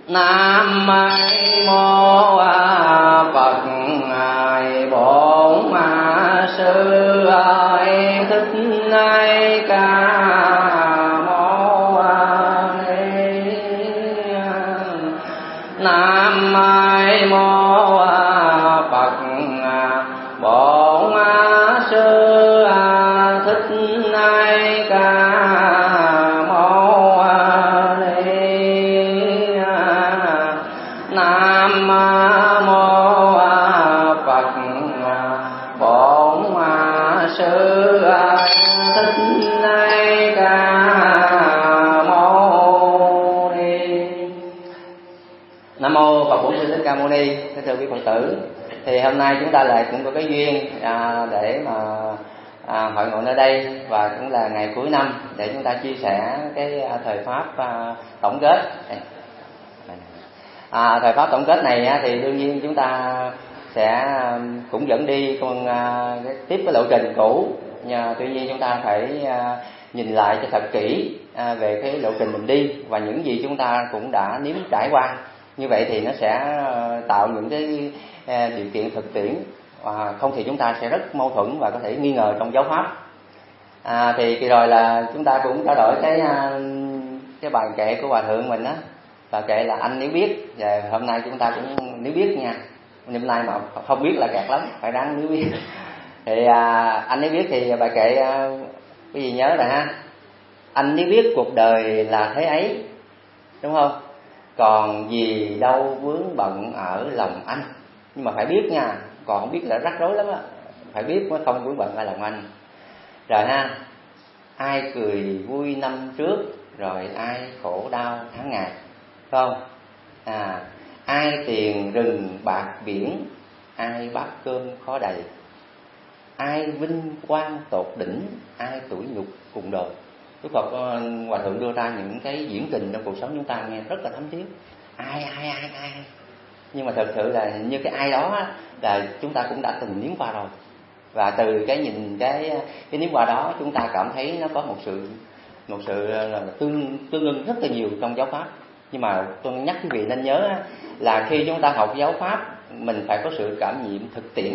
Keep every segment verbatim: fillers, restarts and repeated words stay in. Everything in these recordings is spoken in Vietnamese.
Nam mô Phật ngài Bổn Sư Thích Ca Mâu Ni. Nam mô Phật Bổn Sư Thích Ca Mâu Ni. Nam mô Phật Bổn Sư Thích Ca Mâu Ni. Nam mô Phật Bổn Sư Thích Ca Mâu Ni. Thưa thưa quý Phật tử, thì hôm nay chúng ta lại cũng có cái duyên à, để mà à, hội ngộ nơi đây, và cũng là ngày cuối năm để chúng ta chia sẻ cái à, thời pháp à, tổng kết. À, thời pháp tổng kết này á, thì đương nhiên chúng ta sẽ cũng vẫn đi con à, tiếp cái lộ trình cũ, nhưng tuy nhiên chúng ta phải à, nhìn lại cho thật kỹ à, về cái lộ trình mình đi và những gì chúng ta cũng đã nếm trải qua. Như vậy thì nó sẽ tạo những cái à, điều kiện thực tiễn, à, không thì chúng ta sẽ rất mâu thuẫn và có thể nghi ngờ trong giáo pháp. À, thì kỳ rồi là chúng ta cũng trao đổi cái cái bài kệ của hòa thượng mình á, và kệ là anh nếu biết. Và hôm nay chúng ta cũng nếu biết nha, hôm nay mà không biết là kẹt lắm, phải ráng nếu biết. Thì à, anh nếu biết thì bài kệ à, cái gì nhớ rồi ha. Anh nếu biết cuộc đời là thế ấy, đúng không? Còn gì đâu vướng bận ở lòng anh. Nhưng mà phải biết nha, còn không biết là rắc rối lắm á. Phải biết mới không vướng bận ở lòng anh. Rồi ha, ai cười vui năm trước, rồi ai khổ đau tháng ngày, phải không? À, ai tiền rừng bạc biển, ai bát cơm khó đầy, ai vinh quang tột đỉnh, ai tủi nhục cùng đời. Đức Phật hòa thượng đưa ra những cái diễn tình trong cuộc sống chúng ta nghe rất là thấm thía. Ai ai ai ai. Nhưng mà thật sự là như cái ai đó là chúng ta cũng đã từng nếm qua rồi. Và từ cái nhìn cái cái nếm qua đó chúng ta cảm thấy nó có một sự một sự là tương tương ưng rất là nhiều trong giáo pháp. Nhưng mà tôi nhắc quý vị nên nhớ là khi chúng ta học giáo pháp mình phải có sự cảm nghiệm thực tiễn.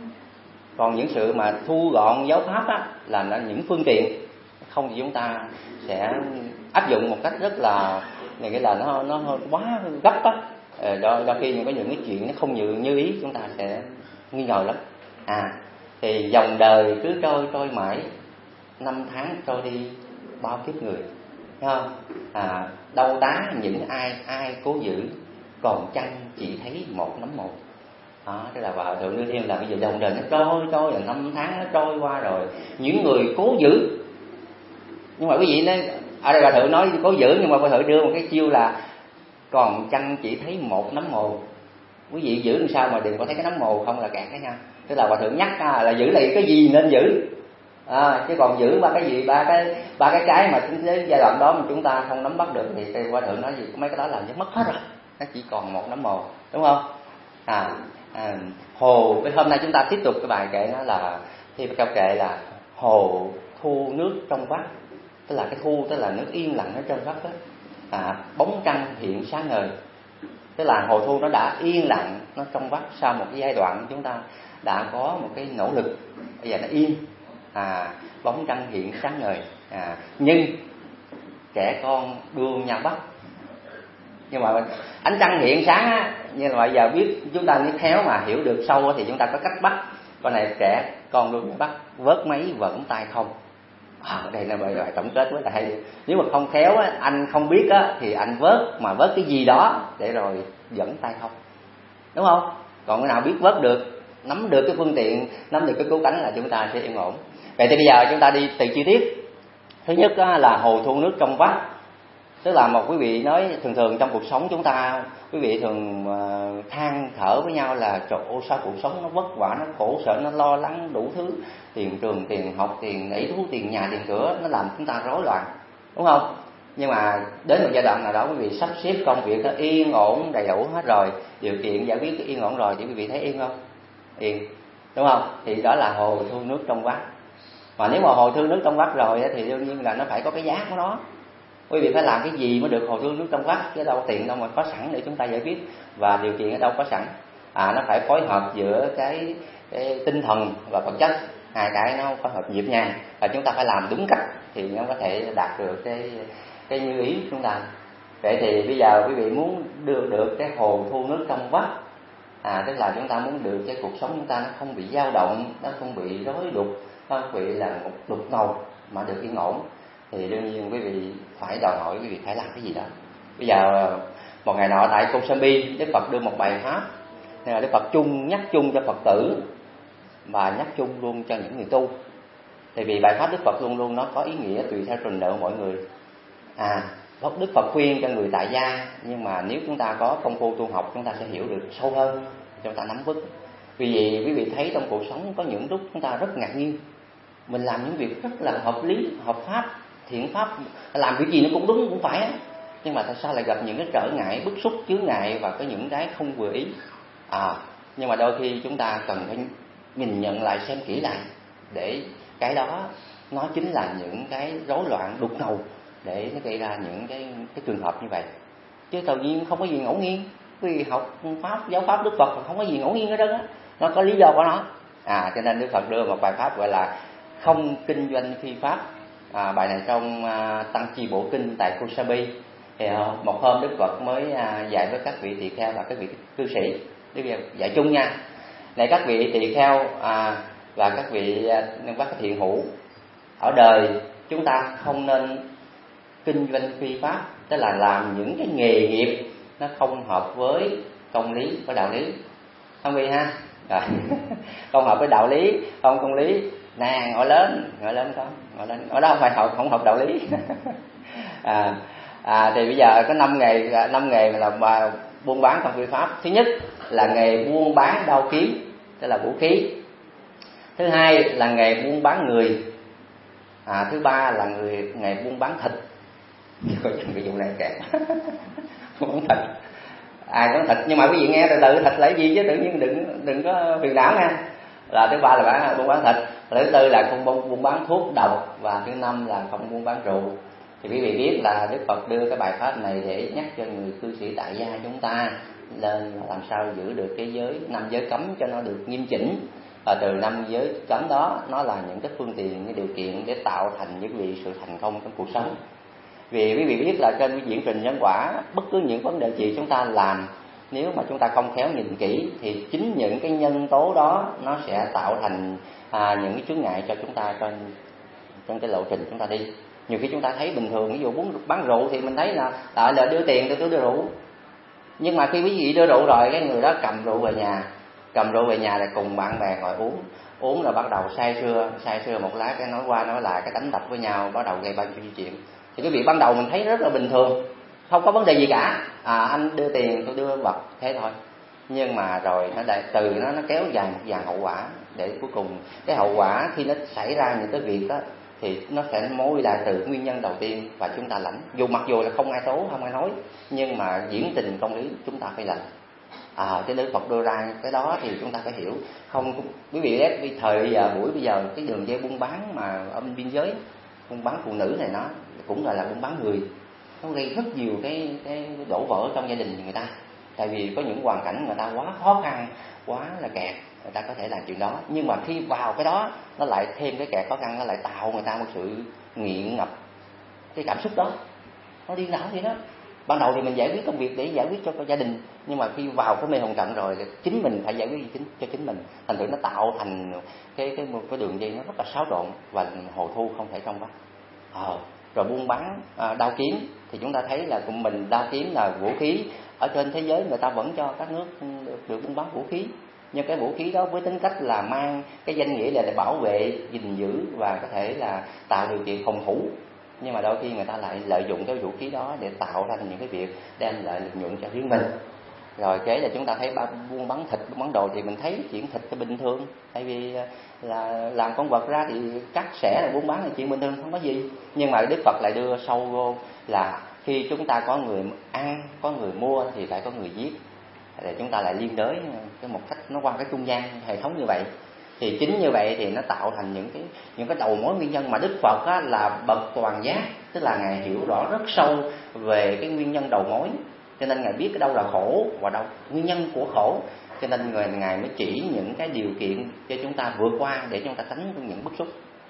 Còn những sự mà thu gọn giáo pháp á, là nó những phương tiện, không thì chúng ta sẽ áp dụng một cách rất là nghĩa là nó nó quá gấp á. Đôi, đôi khi có những cái chuyện nó không như như ý chúng ta sẽ nghi ngờ lắm. À, thì dòng đời cứ trôi trôi mãi, năm tháng trôi đi bao kiếp người, thấy không? À, đâu tá những ai ai cố giữ, còn chăng chỉ thấy một nắm mồ. Đó, tức là hòa thượng đưa thêm là bây giờ dòng đời nó trôi trôi, là năm tháng nó trôi qua rồi, những người cố giữ. Nhưng mà quý vị nói ở đây hòa thượng nói cố giữ, nhưng mà hòa thượng đưa một cái chiêu là còn chăng chỉ thấy một nắm mồ. Quý vị giữ làm sao mà đừng có thấy cái nắm mồ không là kẹt cái nha. Tức là hòa thượng nhắc à, là giữ lại cái gì nên giữ. À, chứ còn giữ ba cái gì, ba cái ba cái trái mà đến giai đoạn đó mà chúng ta không nắm bắt được thì hòa thượng nói gì mấy cái đó làm cho mất hết rồi. Nó chỉ còn một nắm mồ, đúng không? À, à hồ hôm nay chúng ta tiếp tục cái bài kệ nó là thì câu kệ là hồ thu nước trong vắt. Tức là cái thu, tức là nước yên lặng ở trong vắt đó. À, bóng trăng hiện sáng ngời. Tức là hồ thu nó đã yên lặng, nó trong vắt sau một cái giai đoạn chúng ta đã có một cái nỗ lực, bây giờ nó yên. À, bóng trăng hiện sáng ngời. À, nhưng trẻ con đua nhau bắt. Nhưng mà ánh trăng hiện sáng á, nhưng mà bây giờ biết chúng ta nếu khéo mà hiểu được sâu thì chúng ta có cách bắt. Con này trẻ con đua nhau bắt, vớt máy vẫn tay không. À, đây là bài bài tổng kết rất là hay. Nếu mà không khéo á, anh không biết á, thì anh vớt mà vớt cái gì đó để rồi dẫn tay không, đúng không? Còn cái nào biết vớt được, nắm được cái phương tiện, nắm được cái cứu cánh là chúng ta sẽ yên ổn. Vậy thì bây giờ chúng ta đi từ chi tiết. Thứ nhất á, là hồ thu nước trong vắt. Tức là một quý vị nói thường thường trong cuộc sống chúng ta, quý vị thường uh, than thở với nhau là trời ơi sao cuộc sống nó vất vả, nó khổ sở, nó lo lắng đủ thứ, tiền trường, tiền học, tiền ấy thú, tiền nhà, tiền cửa, nó làm chúng ta rối loạn, đúng không? Nhưng mà đến một giai đoạn nào đó quý vị sắp xếp công việc nó yên ổn đầy đủ hết rồi, điều kiện giải quyết yên ổn rồi thì quý vị thấy yên không? Yên, đúng không? Thì đó là hồ thu nước trong vắt. Mà nếu mà hồ thu nước trong vắt rồi thì đương nhiên là nó phải có cái giá của nó. Quý vị phải làm cái gì mới được hồ thu nước trong vắt, chứ đâu tiền đâu mà có sẵn để chúng ta giải quyết, và điều kiện ở đâu có sẵn. À, nó phải phối hợp giữa cái, cái tinh thần và vật chất, hai cái nó phối hợp nhịp nhàng, và chúng ta phải làm đúng cách thì nó có thể đạt được cái cái như ý của chúng ta. Vậy thì bây giờ quý vị muốn đưa được cái hồ thu nước trong vắt, à, tức là chúng ta muốn được cái cuộc sống chúng ta nó không bị dao động, nó không bị rối đục, nó không bị là một đục ngầu mà được yên ổn, thì đương nhiên quý vị phải đòi hỏi quý vị phải làm cái gì đó. Bây giờ một ngày nọ tại Kosambi, Đức Phật đưa một bài pháp, nên là Đức Phật chung nhắc chung cho Phật tử và nhắc chung luôn cho những người tu. Tại vì bài pháp Đức Phật luôn luôn nó có ý nghĩa tùy theo trình độ mọi người. À, Đức Phật khuyên cho người tại gia, nhưng mà nếu chúng ta có công phu tu học, chúng ta sẽ hiểu được sâu hơn, chúng ta nắm vững. Vì vậy quý vị thấy trong cuộc sống có những lúc chúng ta rất ngạc nhiên, mình làm những việc rất là hợp lý, hợp pháp, thiện pháp, làm việc gì nó cũng đúng cũng phải á, nhưng mà tại sao lại gặp những cái trở ngại, bức xúc, chướng ngại và có những cái không vừa ý. À, nhưng mà đôi khi chúng ta cần phải nhìn nhận lại, xem kỹ lại, để cái đó nó chính là những cái rối loạn đục ngầu để nó gây ra những cái cái trường hợp như vậy. Chứ tự nhiên không có gì ngẫu nhiên. Vì học pháp, giáo pháp Đức Phật không có gì ngẫu nhiên ở đó, nó có lý do của nó. À, cho nên Đức Phật đưa một bài pháp gọi là không kinh doanh phi pháp. À, bài này trong à, Tăng Chi Bộ Kinh tại Kosambi. Thì à, một hôm Đức Phật mới à, dạy với các vị tỳ kheo và các vị cư sĩ, Đức Phật dạy chung nha. Này các vị tỳ kheo à, và các vị à, các thiện hữu, ở đời chúng ta không nên kinh doanh phi pháp, tức là làm những cái nghề nghiệp nó không hợp với công lý, với đạo lý, không vì ha, rồi không hợp với đạo lý, không công lý. Nè, ngồi lên, ngồi lên con, ngồi lên, ở đó không phải hợp, không hợp đạo lý. à, à, thì bây giờ có năm nghề, năm nghề là buôn bán không phi pháp. Thứ nhất là nghề buôn bán đao kiếm, tức là vũ khí. Thứ hai là nghề buôn bán người. À, thứ ba là người nghề buôn bán thịt. Cái vụ này kẹt. Buôn bán thịt. Ai à, bán thịt, nhưng mà quý vị nghe từ từ, thịt là cái gì chứ tự nhiên đừng đừng có phiền não nha. Là thứ ba là bán buôn bán thịt, thứ tư là không buôn bán thuốc độc, và thứ năm là không buôn bán rượu. Thì quý vị biết là Đức Phật đưa cái bài pháp này để nhắc cho người cư sĩ tại gia chúng ta lên làm sao giữ được cái giới năm giới cấm cho nó được nghiêm chỉnh. Và từ năm giới cấm đó, nó là những cái phương tiện, những điều kiện để tạo thành những vị sự thành công trong cuộc sống. Vì quý vị biết là trên cái diễn trình nhân quả, bất cứ những vấn đề gì chúng ta làm, nếu mà chúng ta không khéo nhìn kỹ thì chính những cái nhân tố đó nó sẽ tạo thành à, những cái chướng ngại cho chúng ta trên trên cái lộ trình chúng ta đi. Nhiều khi chúng ta thấy bình thường, ví dụ muốn bán rượu thì mình thấy là tại là đưa tiền tôi đưa rượu, nhưng mà khi quý vị đưa rượu rồi, cái người đó cầm rượu về nhà, cầm rượu về nhà là cùng bạn bè ngồi uống, uống rồi bắt đầu say sưa, say sưa một lát cái nói qua nói lại, cái đánh đập với nhau, bắt đầu gây bao nhiêu chuyện. Thì cái việc ban đầu mình thấy rất là bình thường, không có vấn đề gì cả. À, anh đưa tiền tôi đưa vật thế thôi. Nhưng mà rồi nó đại từ nó nó kéo dài một dàn hậu quả, để cuối cùng cái hậu quả khi nó xảy ra những cái việc đó thì nó sẽ mối lại từ nguyên nhân đầu tiên, và chúng ta lãnh. Dù mặc dù là không ai tố, không ai nói, nhưng mà diễn tình công lý chúng ta phải lãnh. À, cho nên Phật đưa ra cái đó thì chúng ta phải hiểu. Không, quý vị biết thời bây giờ, buổi bây giờ cái đường dây buôn bán mà ở bên biên giới, buôn bán phụ nữ này nó cũng là là buôn bán người, nó gây rất nhiều cái cái đổ vỡ trong gia đình người ta. Tại vì có những hoàn cảnh người ta quá khó khăn, quá là kẹt, người ta có thể làm chuyện đó, nhưng mà khi vào cái đó nó lại thêm cái kẹt khó khăn, nó lại tạo người ta một sự nghiện ngập cái cảm xúc đó, nó điên đảo vậy đó. Ban đầu thì mình giải quyết công việc để giải quyết cho, cho gia đình, nhưng mà khi vào cái mê hồn trận rồi thì chính mình phải giải quyết chính cho chính mình, thành thử nó tạo thành cái cái một cái đường dây nó rất là xáo trộn và hồ thu không thể trong vắt. Ờ, rồi buôn bán à, đao kiếm thì chúng ta thấy là của mình đao kiếm là vũ khí. Ở trên thế giới người ta vẫn cho các nước được, được buôn bán vũ khí, nhưng cái vũ khí đó với tính cách là mang cái danh nghĩa là để bảo vệ, gìn giữ và có thể là tạo điều kiện phòng thủ. Nhưng mà đôi khi người ta lại lợi dụng cái vũ khí đó để tạo ra những cái việc đem lại lợi nhuận cho riêng mình. Rồi kế là chúng ta thấy buôn bán thịt, buôn bán đồ thì mình thấy chuyện thịt là bình thường. Tại vì là làm con vật ra thì cắt xẻ là buôn bán là chuyện bình thường, không có gì. Nhưng mà Đức Phật lại đưa sâu vô là khi chúng ta có người ăn, có người mua thì phải có người giết. Để chúng ta lại liên đới cái một cách nó qua cái trung gian hệ thống như vậy. Thì chính như vậy thì nó tạo thành những cái những cái đầu mối nguyên nhân mà Đức Phật á, là bậc toàn giác, tức là ngài hiểu rõ rất sâu về cái nguyên nhân đầu mối, cho nên ngài biết cái đâu là khổ và đâu nguyên nhân của khổ, cho nên người ngài mới chỉ những cái điều kiện cho chúng ta vượt qua để chúng ta tránh những bức xúc.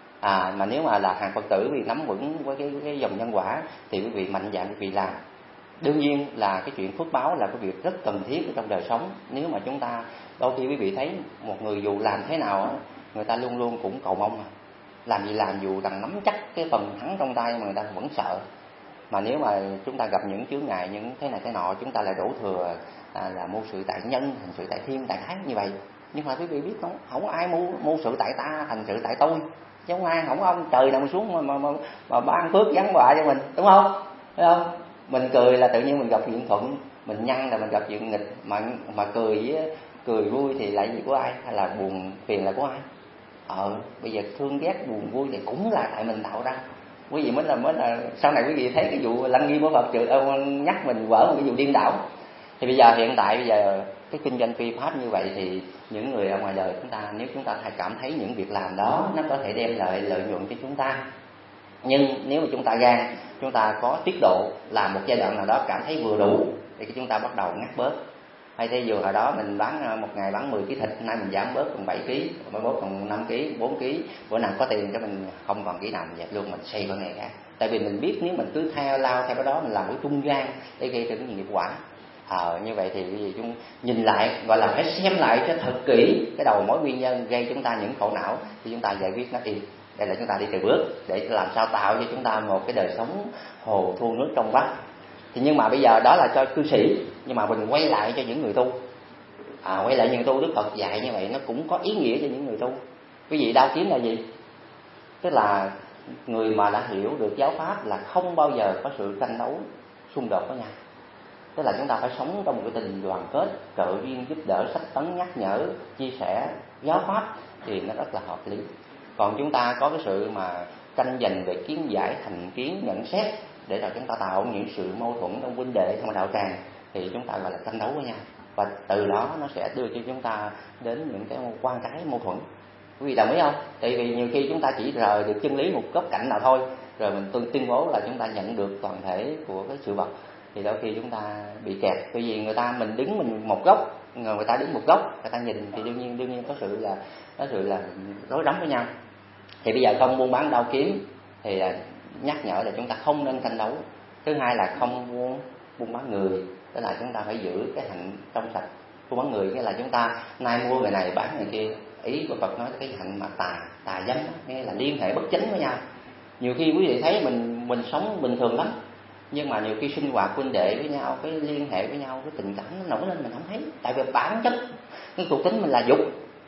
À, mà nếu mà là hàng Phật tử vì nắm vững với cái, cái dòng nhân quả thì quý vị mạnh dạn quý vị làm. Đương nhiên là cái chuyện phước báo là cái việc rất cần thiết ở trong đời sống. Nếu mà chúng ta đôi khi quý vị thấy một người dù làm thế nào á, người ta luôn luôn cũng cầu mong, làm gì làm dù rằng nắm chắc cái phần thắng trong tay mà người ta vẫn sợ. Mà nếu mà chúng ta gặp những chướng ngại, những thế này thế nọ, chúng ta lại đổ thừa à, là mưu sự tại nhân, hành sự tại thiên, tại thái như vậy. Nhưng mà quý vị biết không, không ai mưu, mưu sự tại ta, hành sự tại tôi. Chứ không ai, không có ông trời nào xuống mà, mà, mà, mà ban phước giáng họa cho mình, đúng không? Thấy không? Mình cười là tự nhiên mình gặp chuyện thuận, mình nhăn là mình gặp chuyện nghịch. Mà mà cười với, cười vui thì lại gì của ai, hay là buồn phiền là của ai? Ờ, bây giờ thương ghét buồn vui thì cũng là tại mình tạo ra. Quý vị mới là mới là sau này quý vị thấy cái vụ Lăng Nghiêm của Phật trừ nhắc mình vỡ một cái vụ điên đảo. Thì bây giờ hiện tại bây giờ cái kinh doanh phi pháp như vậy thì những người ở ngoài đời chúng ta, nếu chúng ta cảm thấy những việc làm đó nó có thể đem lại lợi nhuận cho chúng ta, nhưng nếu mà chúng ta gan, chúng ta có tiết độ, làm một giai đoạn nào đó cảm thấy vừa đủ thì chúng ta bắt đầu ngắt bớt. Hay thế vừa hồi đó mình bán một ngày bán mười ký thịt, nay mình giảm bớt còn bảy ký, mới bớt còn năm ký, bốn ký, bữa nào có tiền cho mình không còn ký nào mình dẹp luôn, mình xây con nghề khác. Tại vì mình biết nếu mình cứ theo lao theo cái đó, mình làm cái trung gian để gây ra cái nghiệp quả. Ờ, như vậy thì cái gì chúng nhìn lại, gọi là phải xem lại cho thật kỹ cái đầu mối nguyên nhân gây chúng ta những khổ não thì chúng ta giải quyết nó đi. Đây là chúng ta đi từ bước để làm sao tạo cho chúng ta một cái đời sống hồ thu nước trong vắt. Thì nhưng mà bây giờ đó là cho cư sĩ, nhưng mà mình quay lại cho những người tu. À, quay lại những tu Đức Phật dạy như vậy nó cũng có ý nghĩa cho những người tu. Quý vị đao kiếm là gì? Tức là người mà đã hiểu được giáo pháp là không bao giờ có sự tranh đấu xung đột với nhau. Tức là chúng ta phải sống trong một cái tình đoàn kết, trợ duyên giúp đỡ, sách tấn nhắc nhở, chia sẻ giáo pháp thì nó rất là hợp lý. Còn chúng ta có cái sự mà tranh giành về kiến giải, thành kiến, nhận xét để rồi chúng ta tạo những sự mâu thuẫn trong huynh đệ, trong đạo tràng thì chúng ta gọi là tranh đấu với nhau, và từ đó nó sẽ đưa cho chúng ta đến những cái quan trái mâu thuẫn. Quý vị đồng ý không? Tại vì nhiều khi chúng ta chỉ rời được chân lý một góc cạnh nào thôi, rồi mình tuyên bố là chúng ta nhận được toàn thể của cái sự vật, thì đôi khi chúng ta bị kẹt. Bởi vì người ta mình đứng mình một góc, người ta đứng một góc, người ta nhìn thì đương nhiên đương nhiên có sự là có sự là rối rắm với nhau. Thì bây giờ không buôn bán đao kiếm thì nhắc nhở là chúng ta không nên tranh đấu. Thứ hai là không buôn buôn bán người, tức là chúng ta phải giữ cái hạnh trong sạch. Buôn bán người nghĩa là chúng ta nay mua người này bán người kia. Ý của Phật nói cái hạnh mà tà tà dâm, nghĩa là liên hệ bất chính với nhau. Nhiều khi quý vị thấy mình mình sống bình thường lắm, nhưng mà nhiều khi sinh hoạt huynh đệ với nhau, cái liên hệ với nhau, cái tình cảm nó nổi lên mình không thấy. Tại vì bản chất cái thuộc tính mình là dục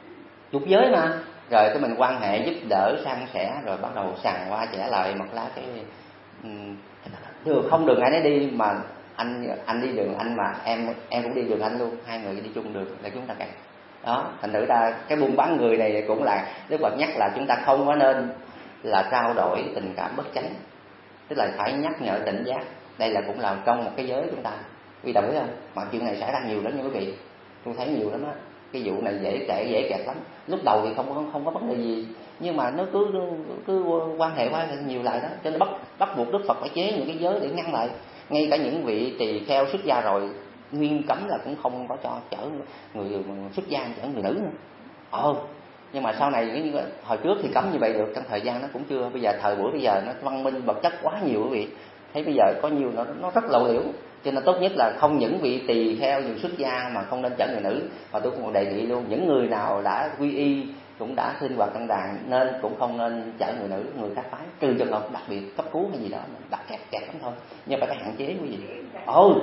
dục giới mà, rồi cái mình quan hệ giúp đỡ san sẻ, rồi bắt đầu sàn qua trả lời một lá cái được không đường ai nấy đi, mà anh anh đi đường anh mà em em cũng đi đường anh luôn, hai người đi chung đường là chúng ta kẹt đó. Thành thử ra cái buôn bán người này cũng là Đức Phật nhắc là chúng ta không có nên là trao đổi tình cảm bất chánh, tức là phải nhắc nhở tỉnh giác. Đây là cũng là trong một cái giới chúng ta, quý đồng ý không? Mà chuyện này xảy ra nhiều lắm nha quý vị, tôi thấy nhiều lắm á. Cái vụ này dễ kể dễ kẹt lắm. Lúc đầu thì không không, không có vấn đề gì, nhưng mà nó cứ cứ quan hệ qua nhiều lại đó, cho nên bắt bắt buộc Đức Phật phải chế những cái giới để ngăn lại. Ngay cả những vị tỳ kheo xuất gia rồi nguyên cấm là cũng không có cho chở người xuất gia, chở người nữ nữa. Ờ, nhưng mà sau này hồi trước thì cấm như vậy được, trong thời gian nó cũng chưa. Bây giờ thời buổi bây giờ nó văn minh vật chất quá nhiều quý vị, thấy bây giờ có nhiều nó nó rất lộ liễu. Cho nên tốt nhất là không những vị tỳ kheo nhiều xuất gia mà không nên chở người nữ, mà tôi cũng đề nghị luôn những người nào đã quy y cũng đã sinh hoạt trong đàn nên cũng không nên chở người nữ, người khác phái, trừ trường hợp đặc biệt cấp cứu hay gì đó đặt kẹt kẹt lắm thôi, nhưng phải có hạn chế quý vị. Ồ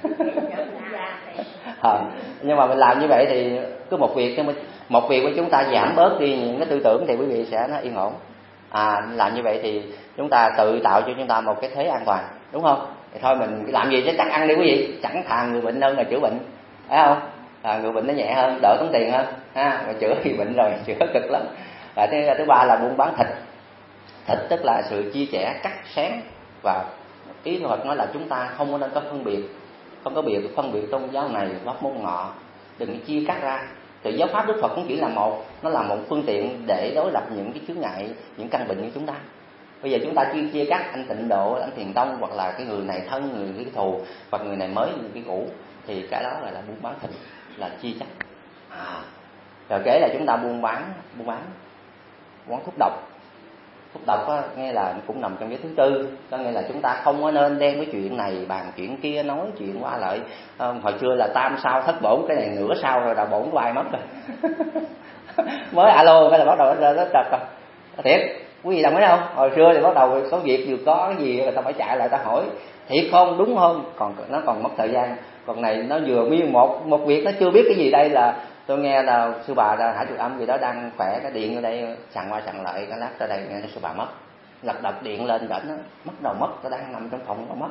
à, nhưng mà mình làm như vậy thì cứ một việc một việc của chúng ta giảm bớt đi những cái tư tưởng thì quý vị sẽ nó yên ổn. À, làm như vậy thì chúng ta tự tạo cho chúng ta một cái thế an toàn, đúng không? Thì thôi mình làm gì chứ chắc ăn đi quý vị, chẳng thà người bệnh hơn là chữa bệnh, phải không? À, người bệnh nó nhẹ hơn, đỡ tốn tiền hơn, ha, mà chữa thì bệnh rồi chữa cực lắm. Và thứ thứ ba là buôn bán thịt. Thịt tức là sự chia sẻ, cắt xén, và ý Phật nói là chúng ta không có nên có phân biệt, không có biệt phân biệt tôn giáo này góc môn ngọ, đừng chia cắt ra. Thì giáo pháp Đức Phật cũng chỉ là một, nó là một phương tiện để đối lập những cái chướng ngại, những căn bệnh của chúng ta. Bây giờ chúng ta chia chia cắt anh Tịnh Độ, anh Thiền Tông, hoặc là cái người này thân, người cái thù, hoặc người này mới, người cái cũ, thì cái đó là, là buôn bán thịt, là chia cắt. À, rồi kể là chúng ta buôn bán, buôn bán, buôn bán thuốc độc. Thuốc độc á, nghe là cũng nằm trong cái thứ tư, có nghĩa là chúng ta không có nên đem cái chuyện này bàn chuyện kia, nói chuyện qua lại. À, hồi xưa là tam sao thất bổn, cái này nửa sao rồi là bổn của ai mất rồi. Mới alo cái là bắt đầu nó nó trật rồi. Thiệt, quý vị đồng ý không? Hồi xưa thì bắt đầu có việc vừa có cái gì người ta phải chạy lại ta hỏi thiệt không, đúng không, còn nó còn mất thời gian. Còn này nó vừa nguyên một một việc nó chưa biết cái gì đây là tôi nghe là sư bà là Hải Trực Âm gì đó đang khỏe, cái điện ở đây sẵn qua sẵn lại, cái lát tới đây nghe sư bà mất, lật đật điện lên rảnh nó mất đầu mất, tôi đang nằm trong phòng nó mất.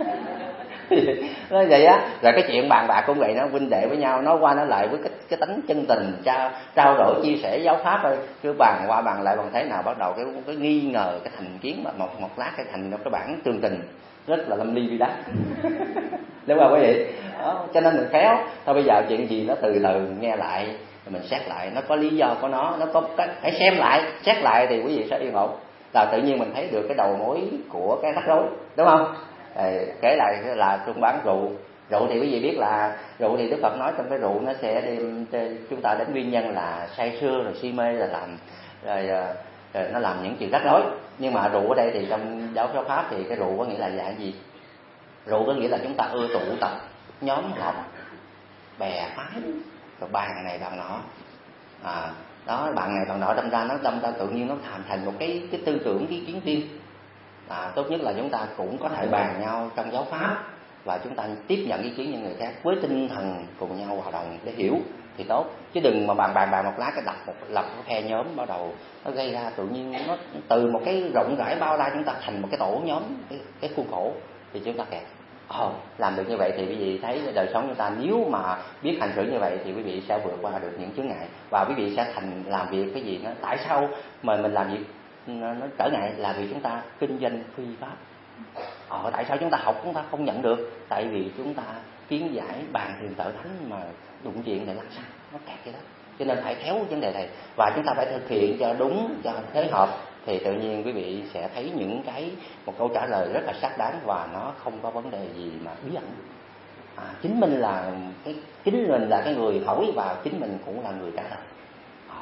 Nói vậy á. Rồi cái chuyện bàn bạc cũng vậy, nó huynh đệ với nhau nói qua nói lại với cái cái tánh chân tình, trao trao đổi chia sẻ giáo pháp thôi, cứ bàn qua bàn lại bằng thế nào bắt đầu cái cái nghi ngờ, cái thành kiến mà một một lát cái thành cái bản tương tình rất là lâm ly bi đát. Đúng không quý vị? Đó, cho nên mình khéo thôi, bây giờ chuyện gì nó từ từ nghe lại rồi mình xét lại, nó có lý do của nó, nó có cái phải xem lại, xét lại thì quý vị sẽ yên ổn. Là tự nhiên mình thấy được cái đầu mối của cái rắc rối, đúng không? Để kể lại là buôn bán rượu. Rượu thì quý vị biết là rượu thì Đức Phật nói trong cái rượu nó sẽ đem chúng ta đến nguyên nhân là say sưa rồi si mê, rồi làm rồi, rồi nó làm những chuyện rắc rối. Nhưng mà rượu ở đây thì trong giáo giáo pháp thì cái rượu có nghĩa là dạng gì? Rượu có nghĩa là chúng ta ưa tụ tập nhóm họp bè phái rồi bàn này bàn nọ, à, đó bạn này bạn nọ, đâm ra nó đâm ra tự nhiên nó thành thành một cái cái tư tưởng, cái kiến riêng. À, tốt nhất là chúng ta cũng có thể bàn nhau trong giáo pháp và chúng ta tiếp nhận ý kiến những người khác với tinh thần cùng nhau hòa đồng để hiểu thì tốt, chứ đừng mà bàn bàn bàn một lát cái đặt một lập một phe nhóm bắt đầu nó gây ra tự nhiên nó từ một cái rộng rãi bao la chúng ta thành một cái tổ nhóm, cái, cái khuôn khổ thì chúng ta kẹt. Ồ, làm được như vậy thì quý vị thấy đời sống chúng ta nếu mà biết hành xử như vậy thì quý vị sẽ vượt qua được những chướng ngại và quý vị sẽ thành làm việc cái gì nó tại sao mà mình làm việc nó, nó trở ngại là vì chúng ta kinh doanh phi pháp. Ờ, tại sao chúng ta học chúng ta không nhận được? Tại vì chúng ta kiến giải bàn thiền tự thánh mà đụng chuyện này lắc xăng nó kẹt vậy đó. Cho nên phải khéo vấn đề này và chúng ta phải thực hiện cho đúng, cho thế hợp thì tự nhiên quý vị sẽ thấy những cái một câu trả lời rất là xác đáng và nó không có vấn đề gì mà bí ẩn. À, chính mình là cái chính mình là cái người hỏi và chính mình cũng là người trả lời. À.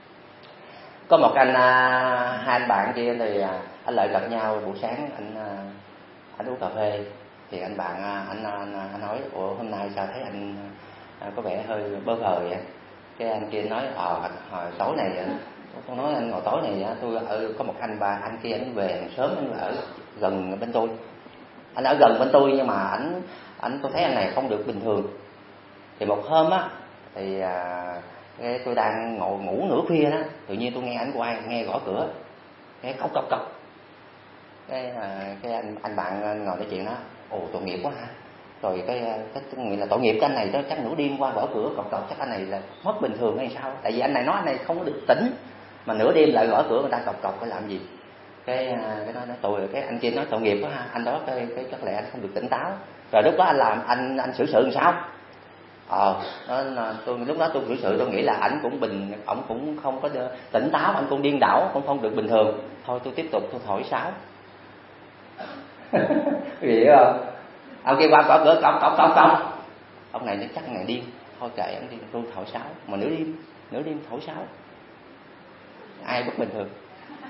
Có một anh hai anh bạn kia thì anh lại gặp nhau buổi sáng, anh anh uống cà phê thì anh bạn anh anh, anh nói ủa hôm nay sao thấy anh có vẻ hơi bơ phờ vậy? Cái anh kia nói ờ hồi tối này tôi nói anh ngồi tối này tôi ở có một anh ba anh kia anh về sớm, anh ở gần bên tôi, anh ở gần bên tôi nhưng mà anh anh tôi thấy anh này không được bình thường. Thì một hôm á thì à, cái tôi đang ngồi ngủ nửa khuya đó, tự nhiên tôi nghe anh qua nghe gõ cửa, nghe cốc cốc cốc. Cái à, cái anh anh bạn ngồi nói chuyện đó, ồ tội nghiệp quá ha. Rồi cái cái tôi nghĩ là tội nghiệp cái anh này đó, chắc nửa đêm qua gõ cửa cọc cọc chắc anh này là mất bình thường hay sao? Tại vì anh này nói anh này không có được tỉnh mà nửa đêm lại gõ cửa người ta cọc cọc phải làm gì? Cái cái đó nói tội, cái anh kia nói tội nghiệp quá ha, anh đó cái cái chắc lẽ anh không được tỉnh táo. Rồi lúc đó anh làm anh anh xử sự làm sao? Ờ, nó, tôi lúc đó tôi xử sự tôi nghĩ là anh cũng bình, ổng cũng không có tỉnh táo, anh cũng điên đảo, cũng không được bình thường. Thôi tôi tiếp tục tôi thổi sáo. Hiểu không? Ông kia qua gõ cửa cong cong cong cong, ông này nó chắc ngày điên, thôi kệ ông đi, tôi thổi sáo mà nửa đêm nửa đêm thổi sáo ai bất bình thường.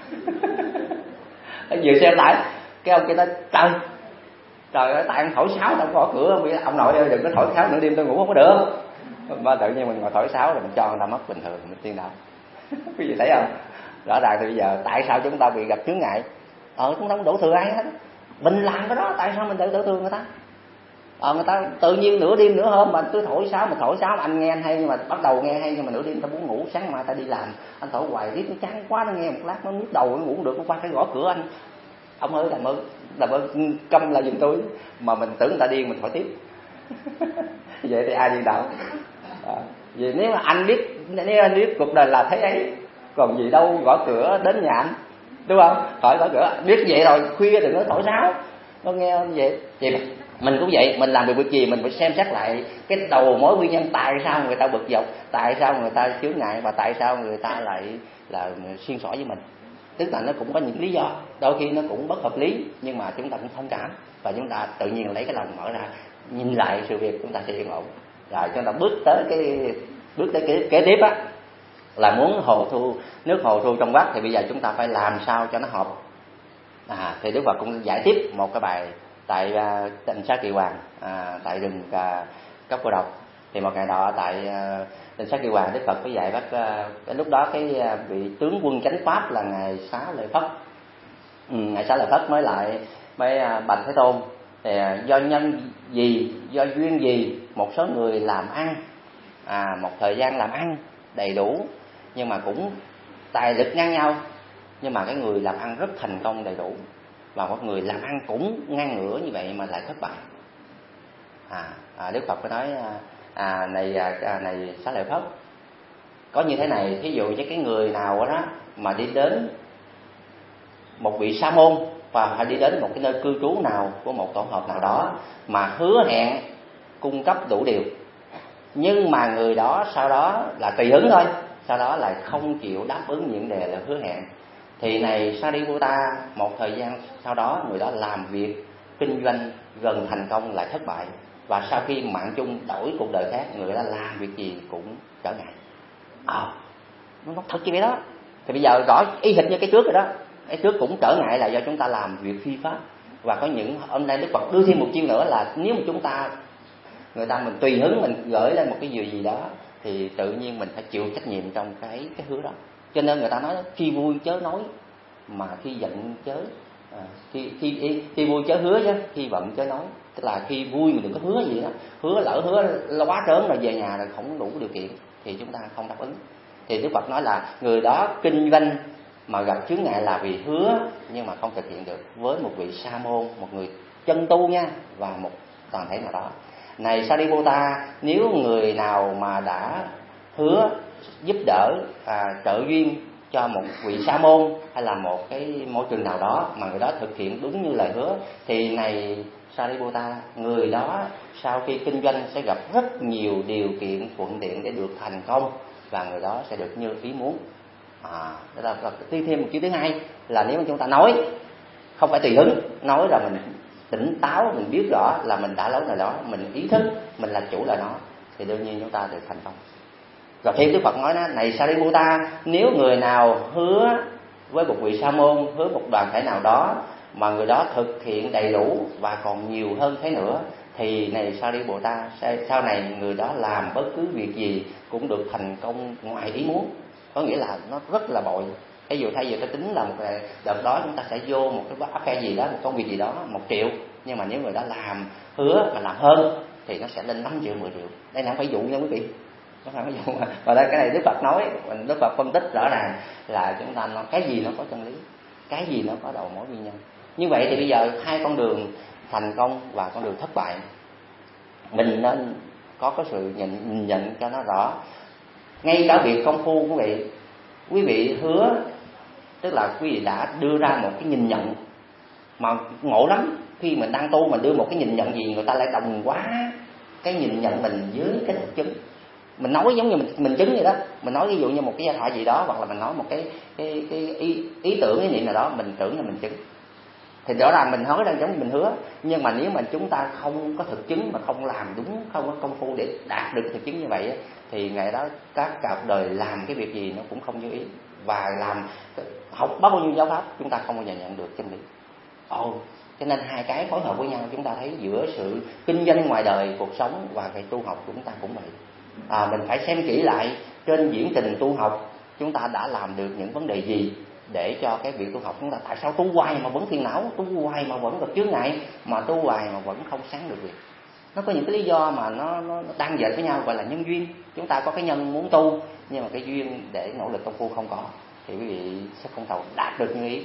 Vừa xem lại cái ông kia nói trời trời ơi tại ông thổi sáo đâu có cửa, ông nội ơi đừng có thổi sáo nửa đêm tôi ngủ không có được. Mà tự nhiên mình ngồi thổi sáo rồi mình cho người ta mất bình thường, mình tiên đạo. Quý vị thấy không? Rõ ràng thì bây giờ tại sao chúng ta bị gặp chướng ngại? Ờ chúng ta không đổ thừa ai hết, mình làm cái đó tại sao mình tự đổ thừa người ta? Ờ người ta tự nhiên nửa đêm nửa hôm mà cứ thổi sáo, mà thổi sáo mà anh nghe anh hay nhưng mà bắt đầu nghe hay nhưng mà nửa đêm ta muốn ngủ, sáng mai ta đi làm anh thổi hoài riết nó chán quá, nó nghe một lát nó nhức đầu nó ngủ không được, nó qua cái gõ cửa anh, ông ơi làm ơn làm ơn câm lại giùm tôi, mà mình tưởng người ta điên mình thổi tiếp. Vậy thì ai điên đạo? À, vì nếu mà anh biết nếu anh biết cuộc đời là thế ấy, còn gì đâu gõ cửa đến nhà anh, đúng không? Khỏi gõ cửa biết vậy rồi khuya đừng có thổi sáo, nó nghe vậy vậy mà Mình cũng vậy, mình làm việc gì mình phải xem xét lại cái đầu mối nguyên nhân tại sao người ta bực dọc, tại sao người ta chướng ngại và tại sao người ta lại là xuyên xỏ với mình. Tức là nó cũng có những lý do, đôi khi nó cũng bất hợp lý, nhưng mà chúng ta cũng thông cảm và chúng ta tự nhiên lấy cái lòng mở ra, nhìn lại sự việc chúng ta sẽ yên ổn. Rồi chúng ta bước tới cái bước tới cái kế tiếp á, là muốn hồ thu nước hồ thu trong vắt thì bây giờ chúng ta phải làm sao cho nó hợp. À, thì Đức Phật cũng giải tiếp một cái bài tại uh, Tịnh Xá Kỳ Hoàng, à, tại rừng uh, Cấp Cô Độc. Thì một ngày đó tại uh, Tịnh Xá Kỳ Hoàng, Đức Phật có dạy bắt uh, cái lúc đó cái uh, vị tướng quân chánh pháp là ngài Xá Lợi Phất, ừ, ngài Xá Lợi Phất mới lại mới uh, bạch Thế Tôn. Thì uh, do nhân gì, do duyên gì, một số người làm ăn à, một thời gian làm ăn đầy đủ nhưng mà cũng tài lực ngang nhau, nhưng mà cái người làm ăn rất thành công đầy đủ và một người làm ăn cũng ngang ngửa như vậy mà lại thất bại. À, à Đức Phật có nói à này à, này Xá Lợi Phất, có như thế này, thí dụ với cái người nào đó mà đi đến một vị sa môn và phải đi đến một cái nơi cư trú nào của một tổ hợp nào đó mà hứa hẹn cung cấp đủ điều, nhưng mà người đó sau đó là tùy hứng thôi, sau đó lại không chịu đáp ứng những đề là hứa hẹn, thì này Sariputta, một thời gian sau đó người đó làm việc kinh doanh gần thành công lại thất bại, và sau khi mạng chung đổi cuộc đời khác, người đó làm việc gì cũng trở ngại. À, nó thật như vậy đó. Thì bây giờ rõ y hệt như cái trước rồi đó, cái trước cũng trở ngại là do chúng ta làm việc phi pháp. Và có những hôm nay Đức Phật đưa thêm một chiêu nữa là nếu mà chúng ta người ta mình tùy hứng mình gửi lên một cái gì gì đó thì tự nhiên mình phải chịu trách nhiệm trong cái cái hứa đó. Cho nên người ta nói khi vui chớ nói, mà khi giận chớ à, khi khi khi vui chớ hứa chứ, khi bận chớ nói. Tức là khi vui mình đừng có hứa gì đó, hứa lỡ hứa quá trớn rồi về nhà rồi không đủ điều kiện thì chúng ta không đáp ứng. Thì Đức Phật nói là người đó kinh doanh mà gặp chướng ngại là vì hứa nhưng mà không thực hiện được, với một vị sa môn, một người chân tu nha, và một toàn thể nào đó. Này Sariputta, nếu người nào mà đã hứa giúp đỡ à, trợ duyên cho một vị sa môn hay là một cái môi trường nào đó mà người đó thực hiện đúng như lời hứa, thì này Sariputta, người đó sau khi kinh doanh sẽ gặp rất nhiều điều kiện thuận tiện để được thành công, và người đó sẽ được như ý muốn. À, đó là, là tiếp thêm một chữ thứ hai là nếu mà chúng ta nói không phải tùy hứng, nói là mình tỉnh táo, mình biết rõ là mình đã nói lời đó, mình ý thức mình là chủ lời nó, thì đương nhiên chúng ta được thành công. Rồi thêm Đức Phật nói đó, này Sariputta, nếu người nào hứa với một vị sa môn, hứa một đoàn thể nào đó mà người đó thực hiện đầy đủ và còn nhiều hơn thế nữa, thì này Sariputta, sau này người đó làm bất cứ việc gì cũng được thành công ngoài ý muốn. Có nghĩa là nó rất là bội. Ví dụ thay vì cái tính là một đợt đó chúng ta sẽ vô một cái affair gì đó, một công việc gì đó một triệu, nhưng mà nếu người đó làm hứa mà làm hơn thì nó sẽ lên năm triệu, mười triệu. Đây là không phải dụ nha quý vị, nó không phải dụ. Và đây cái này Đức Phật nói, Đức Phật phân tích rõ ràng là chúng ta nói cái gì nó có chân lý, cái gì nó có đầu mối nguyên nhân. Như vậy thì bây giờ hai con đường thành công và con đường thất bại, mình nên có cái sự nhìn, nhìn nhận cho nó rõ. Ngay cả việc công phu quý vị, quý vị hứa, tức là quý vị đã đưa ra một cái nhìn nhận mà ngộ lắm. Khi mình đang tu mình đưa một cái nhìn nhận gì, người ta lại đồng quá cái nhìn nhận mình với cái thực chứng. Mình nói giống như mình mình chứng vậy đó, mình nói ví dụ như một cái giai thoại gì đó, hoặc là mình nói một cái cái cái ý, ý tưởng cái niệm nào đó, mình tưởng là mình chứng. Thì rõ ràng mình nói đang giống như mình hứa, nhưng mà nếu mà chúng ta không có thực chứng mà không làm đúng, không có công phu để đạt được thực chứng như vậy, thì ngày đó các cả đời làm cái việc gì nó cũng không như ý, và làm học bao nhiêu giáo pháp chúng ta không bao giờ nhận được chân lý. Ồ, cho nên hai cái phối hợp với nhau, chúng ta thấy giữa sự kinh doanh ngoài đời cuộc sống và cái tu học của chúng ta cũng vậy. À, mình phải xem kỹ lại trên diễn trình tu học chúng ta đã làm được những vấn đề gì, để cho cái việc tu học chúng ta, tại sao tu hoài mà vẫn phiền não, tu hoài mà vẫn gặp chướng ngại, mà tu hoài mà vẫn không sáng được việc. Nó có những cái lý do mà nó, nó, nó đang dệt với nhau, gọi là nhân duyên. Chúng ta có cái nhân muốn tu, nhưng mà cái duyên để nỗ lực công phu không có, thì quý vị sẽ không thầu đạt được như ý.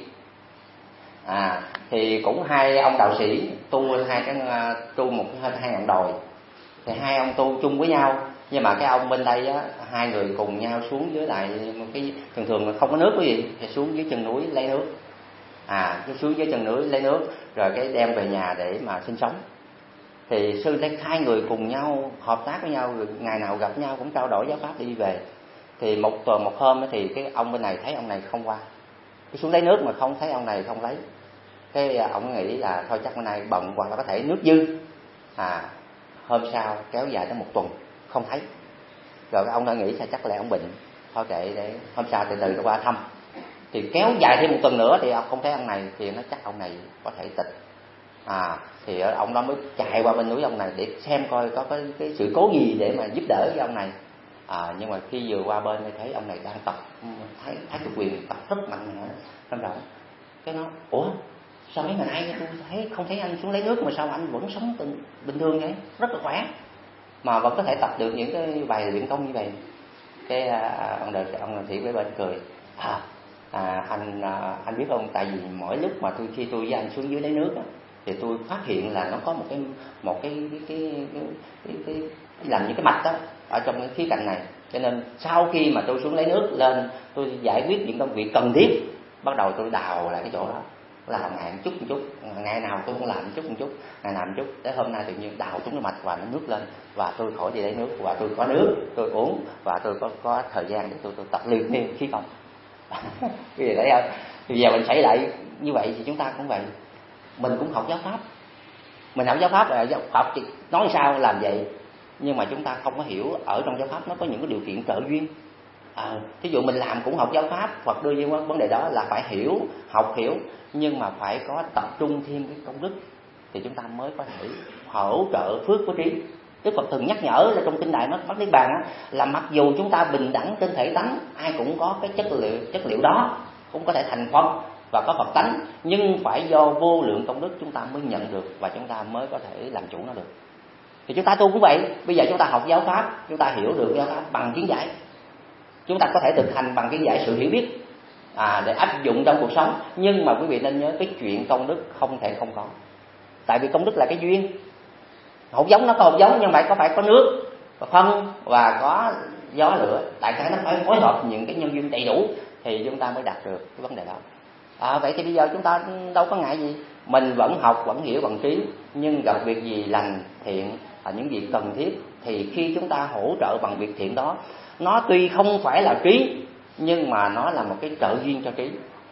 À, thì cũng hai ông đạo sĩ tu hai cái tu một cái hai ngọn đồi, thì hai ông tu chung với nhau, nhưng mà cái ông bên đây á, hai người cùng nhau xuống dưới lại một cái thường thường là không có nước cái gì, thì xuống dưới chân núi lấy nước. À, xuống dưới chân núi lấy nước rồi cái đem về nhà để mà sinh sống. thì sư lấy hai người cùng nhau hợp tác với nhau, ngày nào gặp nhau cũng trao đổi giáo pháp đi về. Thì một tuần một hôm thì cái ông bên này thấy ông này không qua, cái xuống lấy nước mà không thấy ông này không lấy, cái ông nghĩ là thôi chắc hôm nay bận hoặc là có thể nước dư. À hôm sau kéo dài tới một tuần không thấy, rồi ông đã nghĩ sao chắc là ông bệnh, thôi kệ để hôm sau từ từ nó qua thăm. Thì kéo dài thêm một tuần nữa thì ông không thấy ông này, thì nó chắc ông này có thể tịch. À thì ông đó mới chạy qua bên núi ông này để xem coi có cái, cái sự cố gì để mà giúp đỡ với ông này. À nhưng mà khi vừa qua bên thì thấy ông này đang tập thấy thái cực quyền tập rất mạnh mẽ trong rộng. Cái nó ủa sao mấy ngày nay tôi thấy không thấy anh xuống lấy nước mà sao anh vẫn sống bình, bình thường vậy, rất là khỏe mà vẫn có thể tập được những cái bài luyện công như vậy. Cái à, ông đời ông thị với bên cười à, à anh à, anh biết không, tại vì mỗi lúc mà tôi khi tôi với anh xuống dưới lấy nước á, thì tôi phát hiện là nó có một cái một cái cái cái, cái, cái, cái, cái làm như cái mạch đó ở trong cái khía cạnh này, cho nên sau khi mà tôi xuống lấy nước lên tôi giải quyết những công việc cần thiết, bắt đầu tôi đào lại cái chỗ đó, làm ngày một chút một chút, ngày nào tôi cũng làm một chút một chút, ngày nào một chút, tới hôm nay tự nhiên đào trúng cái mạch và nó nước lên, và tôi khỏi đi lấy nước, và tôi có nước tôi uống, và tôi có có thời gian để tôi tôi tập luyện thêm khí công. Cái gì đấy không? Thì giờ mình xảy lại như vậy thì chúng ta cũng vậy, mình cũng học giáo pháp, mình học giáo pháp là học thì nói sao làm vậy, nhưng mà chúng ta không có hiểu ở trong giáo pháp nó có những cái điều kiện trợ duyên. À, thí dụ mình làm cũng học giáo pháp hoặc đưa vô vấn đề đó là phải hiểu, học hiểu, nhưng mà phải có tập trung thêm cái công đức thì chúng ta mới có thể hỗ trợ phước của trí. Đức Phật thường nhắc nhở là trong kinh Đại Bát Niết Bàn á, là mặc dù chúng ta bình đẳng trên thể tánh, ai cũng có cái chất liệu chất liệu đó, cũng có thể thành Phật và có Phật tánh, nhưng phải do vô lượng công đức chúng ta mới nhận được và chúng ta mới có thể làm chủ nó được. Thì chúng ta tu cũng vậy, bây giờ chúng ta học giáo pháp, chúng ta hiểu được giáo pháp bằng kiến giải, chúng ta có thể thực hành bằng kiến giải sự hiểu biết à, để áp dụng trong cuộc sống. Nhưng mà quý vị nên nhớ cái chuyện công đức không thể không có, tại vì công đức là cái duyên. Hột giống nó có hột giống nhưng mà có phải có nước, có phân và có gió lửa, tại sao nó phải phối hợp những cái nhân duyên đầy đủ thì chúng ta mới đạt được cái vấn đề đó. À, vậy thì bây giờ chúng ta đâu có ngại gì, mình vẫn học vẫn hiểu bằng trí, nhưng gặp việc gì lành thiện là những việc cần thiết thì khi chúng ta hỗ trợ bằng việc thiện đó, nó tuy không phải là trí nhưng mà nó là một cái trợ duyên cho trí.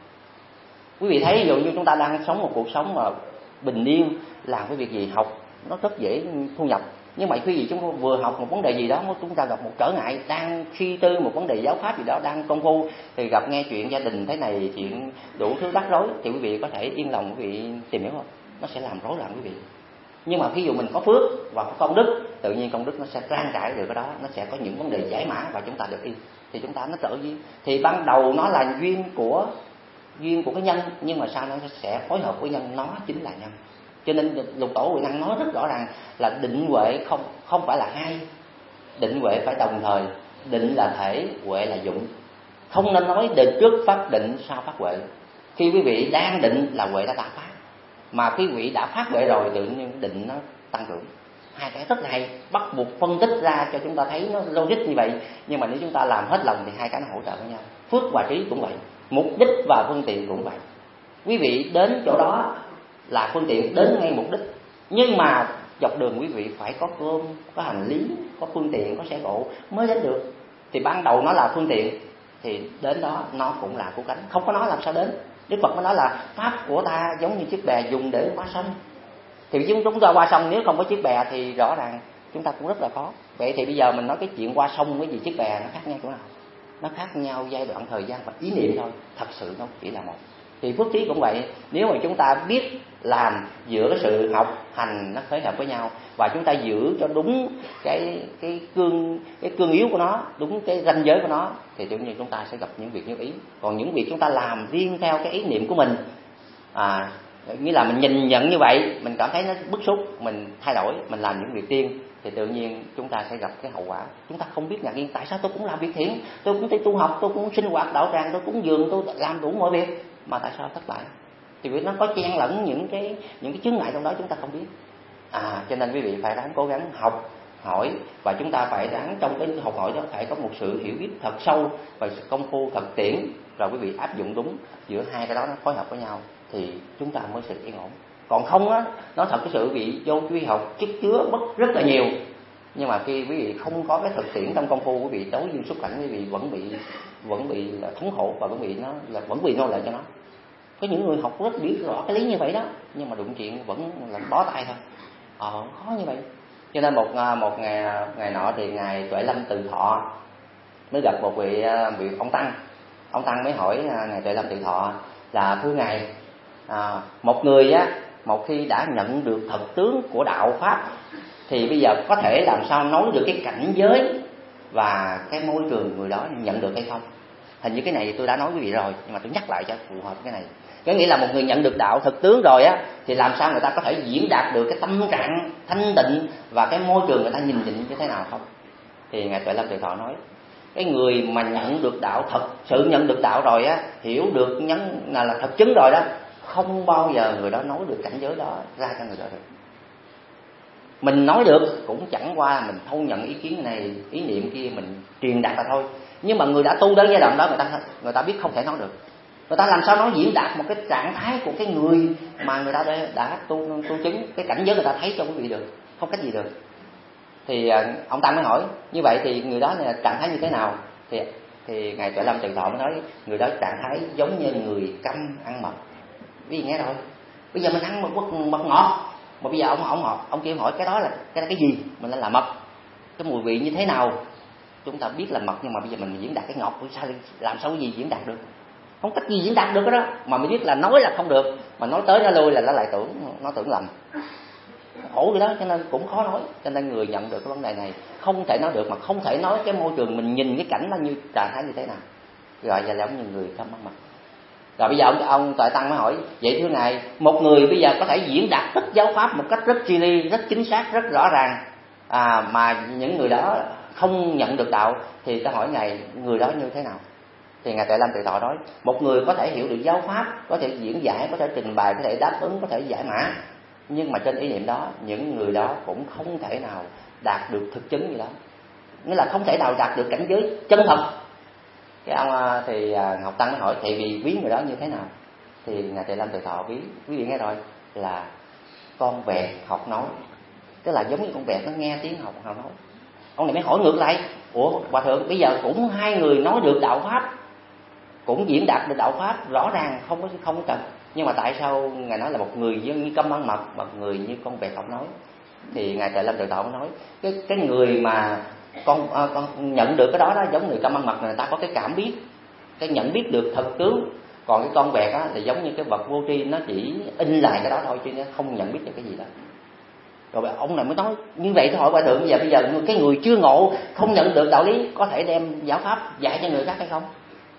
Quý vị thấy ví dụ như chúng ta đang sống một cuộc sống mà bình yên, làm cái việc gì học nó rất dễ thu nhập, nhưng mà khi gì chúng ta vừa học một vấn đề gì đó, chúng ta gặp một trở ngại, đang suy tư một vấn đề giáo pháp gì đó, đang công phu thì gặp nghe chuyện gia đình thế này, chuyện đủ thứ rắc rối, thì quý vị có thể yên lòng quý vị tìm hiểu không? Nó sẽ làm rối loạn quý vị. Nhưng mà ví dụ mình có phước và có công đức, tự nhiên công đức nó sẽ trang trải được cái đó, nó sẽ có những vấn đề giải mã và chúng ta được yên, thì chúng ta nó trợ duyên. Thì ban đầu nó là duyên của duyên của cái nhân, nhưng mà sau nó sẽ phối hợp với nhân, nó chính là nhân. Cho nên Lục Tổ Huệ Năng nói rất rõ ràng là định huệ không không phải là hai, định huệ phải đồng thời, định là thể, huệ là dụng. Không nên nói định trước phát định sau phát huệ. Khi quý vị đang định là huệ đã phát, mà khi quý vị đã phát huệ rồi tự nhiên định nó tăng trưởng. Hai cái rất là hay, bắt buộc phân tích ra cho chúng ta thấy nó logic như vậy. Nhưng mà nếu chúng ta làm hết lòng thì hai cái nó hỗ trợ với nhau. Phước và trí cũng vậy, mục đích và phương tiện cũng vậy. Quý vị đến chỗ đó là phương tiện đến ngay mục đích, nhưng mà dọc đường quý vị phải có cơm, có hành lý, có phương tiện, có xe cộ mới đến được. Thì ban đầu nó là phương tiện, thì đến đó nó cũng là cứu cánh, không có nó làm sao đến. Đức Phật mới nói là pháp của ta giống như chiếc bè dùng để qua sông. Thì chúng chúng ta qua sông nếu không có chiếc bè thì rõ ràng chúng ta cũng rất là khó. Vậy thì bây giờ mình nói cái chuyện qua sông với gì chiếc bè nó khác nhau chỗ nào? Nó khác nhau giai đoạn thời gian và ý niệm thôi, thật sự nó chỉ là một. Thì phước trí cũng vậy, nếu mà chúng ta biết làm giữa cái sự học hành nó phối hợp với nhau, và chúng ta giữ cho đúng cái cái cương cái cương yếu của nó, đúng cái ranh giới của nó, thì tự nhiên chúng ta sẽ gặp những việc như ý. Còn những việc chúng ta làm riêng theo cái ý niệm của mình, à nghĩa là mình nhìn nhận như vậy, mình cảm thấy nó bức xúc, mình thay đổi, mình làm những việc tiên, thì tự nhiên chúng ta sẽ gặp cái hậu quả. Chúng ta không biết ngạc nhiên, tại sao tôi cũng làm việc thiện, tôi cũng đi tu học, tôi cũng sinh hoạt đạo tràng, tôi cũng dường, tôi làm đủ mọi việc, mà tại sao thất bại? Thì vì nó có chen lẫn những cái những cái chướng ngại trong đó chúng ta không biết. À cho nên quý vị phải ráng cố gắng học hỏi, và chúng ta phải ráng trong cái học hỏi đó phải có một sự hiểu biết thật sâu và sự công phu thật tiễn, rồi quý vị áp dụng đúng giữa hai cái đó nó phối hợp với nhau thì chúng ta mới sự yên ổn. Còn không á, nói thật cái sự bị vô vi học chất chứa bất rất là nhiều. Nhưng mà khi quý vị không có cái thực tiễn trong công phu, quý vị đối duyên xuất cảnh, quý vị vẫn bị vẫn bị là thống khổ và vẫn bị nó là vẫn bị nô lệ cho nó. Có những người học rất biết rõ cái lý như vậy đó, nhưng mà đụng chuyện vẫn là bó tay thôi. Ờ, khó như vậy. Cho nên một một ngày ngày nọ thì ngài Tuệ Lâm Từ Thọ mới gặp một vị vị ông tăng. Ông tăng mới hỏi ngài Tuệ Lâm Từ Thọ là thưa ngài, à, một người á một khi đã nhận được thật tướng của đạo pháp thì bây giờ có thể làm sao nói được cái cảnh giới và cái môi trường người đó nhận được hay không? Hình như cái này tôi đã nói quý vị rồi, nhưng mà tôi nhắc lại cho phù hợp cái này. Có nghĩa là một người nhận được đạo thực tướng rồi á, thì làm sao người ta có thể diễn đạt được cái tâm trạng thanh tịnh và cái môi trường người ta nhìn nhận như thế nào không? Thì ngài Tuệ Lâm Từ Thọ nói, cái người mà nhận được đạo, thật sự nhận được đạo rồi á, hiểu được nhấn là, là thật chứng rồi đó, không bao giờ người đó nói được cảnh giới đó ra cho người đó được. Mình nói được cũng chẳng qua mình thâu nhận ý kiến này, ý niệm kia, mình truyền đạt là thôi. Nhưng mà người đã tu đến giai đoạn đó, người ta người ta biết không thể nói được. Người ta làm sao nói diễn đạt một cái trạng thái của cái người mà người ta đã, đã tu tu chứng, cái cảnh giới người ta thấy cho quý vị được, không cách gì được. Thì ông Tăng mới hỏi, như vậy thì người đó là trạng thái như thế nào? Thì thì ngài Tuệ Lâm Từ Thọ mới nói, người đó trạng thái giống như người câm ăn mật. Quý vị nghe rồi, bây giờ mình ăn một mật, mật ngọt, mà bây giờ ông ông ông, ông kia hỏi cái đó là cái là cái gì? Mình là mật, cái mùi vị như thế nào? Chúng ta biết là mật, nhưng mà bây giờ mình diễn đạt cái ngọt, sao làm sao cái gì diễn đạt được? Không cách gì diễn đạt được cái đó, mà mình biết là nói là không được, mà nói tới nó lui là nó lại tưởng nó tưởng lầm. Khổ cái đó, cho nên cũng khó nói. Cho nên người nhận được cái vấn đề này không thể nói được, mà không thể nói cái môi trường mình nhìn cái cảnh nó như trạng thái như thế nào. Rồi giờ giống như người câm ăn mật. Rồi bây giờ ông ông Tuệ Tăng mới hỏi, vậy thưa ngài, một người bây giờ có thể diễn đạt tất giáo pháp một cách rất chi li, rất chính xác, rất rõ ràng, à, mà những người đó không nhận được đạo, thì ta hỏi ngài, người đó như thế nào? Thì ngài Tuệ Lâm Từ Thọ nói, một người có thể hiểu được giáo pháp, có thể diễn giải, có thể trình bày, có thể đáp ứng, có thể giải mã, nhưng mà trên ý niệm đó, những người đó cũng không thể nào đạt được thực chứng gì đó, nghĩa là không thể nào đạt được cảnh giới chân thật. Cái ông thì Ngọc Tăng mới hỏi, thì vì ví người đó như thế nào? Thì ngài Tuệ Lâm Từ Thọ ví, quý vị nghe rồi, là con vẹt học nói, tức là giống như con vẹt nó nghe tiếng học học nói. Ông này mới hỏi ngược lại, ủa hòa thượng, bây giờ cũng hai người nói được đạo pháp, cũng diễn đạt được đạo pháp rõ ràng, không có không có cần, nhưng mà tại sao ngài nói là một người như câm ăn mật, một người như con vẹt học nói? Thì ngài Tuệ Lâm Từ Thọ nói, cái cái người mà con à, con nhận được cái đó đó, giống người câm ăn mật, người ta có cái cảm biết, cái nhận biết được thật tướng. Còn cái con vẹt á là giống như cái vật vô tri, nó chỉ in lại cái đó thôi chứ nó không nhận biết được cái gì đó. Rồi ông này mới nói, như vậy tôi hỏi hòa thượng, giờ bây giờ cái người chưa ngộ, không nhận được đạo lý, có thể đem giáo pháp dạy cho người khác hay không?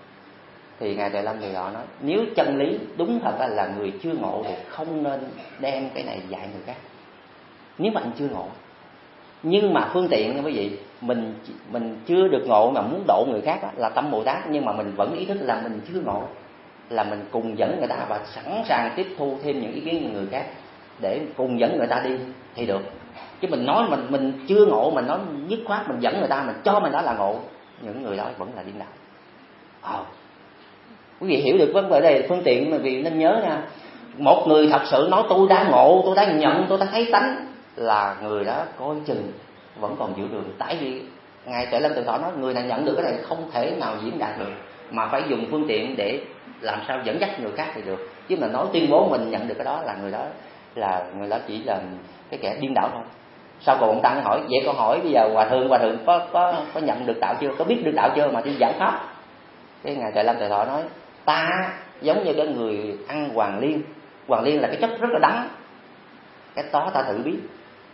Thì ngài Tuệ Lâm Từ Thọ nói, nếu chân lý đúng thật là người chưa ngộ thì không nên đem cái này dạy người khác, nếu mà anh chưa ngộ. Nhưng mà phương tiện nha quý vị, mình mình chưa được ngộ mà muốn độ người khác đó, là tâm Bồ Tát, nhưng mà mình vẫn ý thức là mình chưa ngộ, là mình cùng dẫn người ta và sẵn sàng tiếp thu thêm những ý kiến của người khác để cùng dẫn người ta đi thì được. Chứ mình nói mình mình chưa ngộ, mình nói dứt khoát mình dẫn người ta, mình cho mình đó là ngộ, những người đó vẫn là điên đạo. Ờ. Quý vị hiểu được vấn đề này, phương tiện mà vì nên nhớ nha, một người thật sự nói tôi đã ngộ, tôi đã nhận, tôi đã thấy tánh, là người đó coi chừng vẫn còn giữ đường. Tại vì ngài Tuệ Lâm Từ Thọ nói, người nào nhận được cái này không thể nào diễn đạt được, mà phải dùng phương tiện để làm sao dẫn dắt người khác thì được. Chứ mà nói tuyên bố mình nhận được cái đó là người đó là người đó chỉ là cái kẻ điên đảo thôi. Sau cùng ông Tăng hỏi, vậy con hỏi bây giờ hòa thượng hòa thượng có có có nhận được đạo chưa, có biết được đạo chưa mà đi giải pháp? Cái ngài Tuệ Lâm Từ Thọ nói, ta giống như cái người ăn hoàng liên. Hoàng liên là cái chất rất là đắng, cái đó ta tự biết.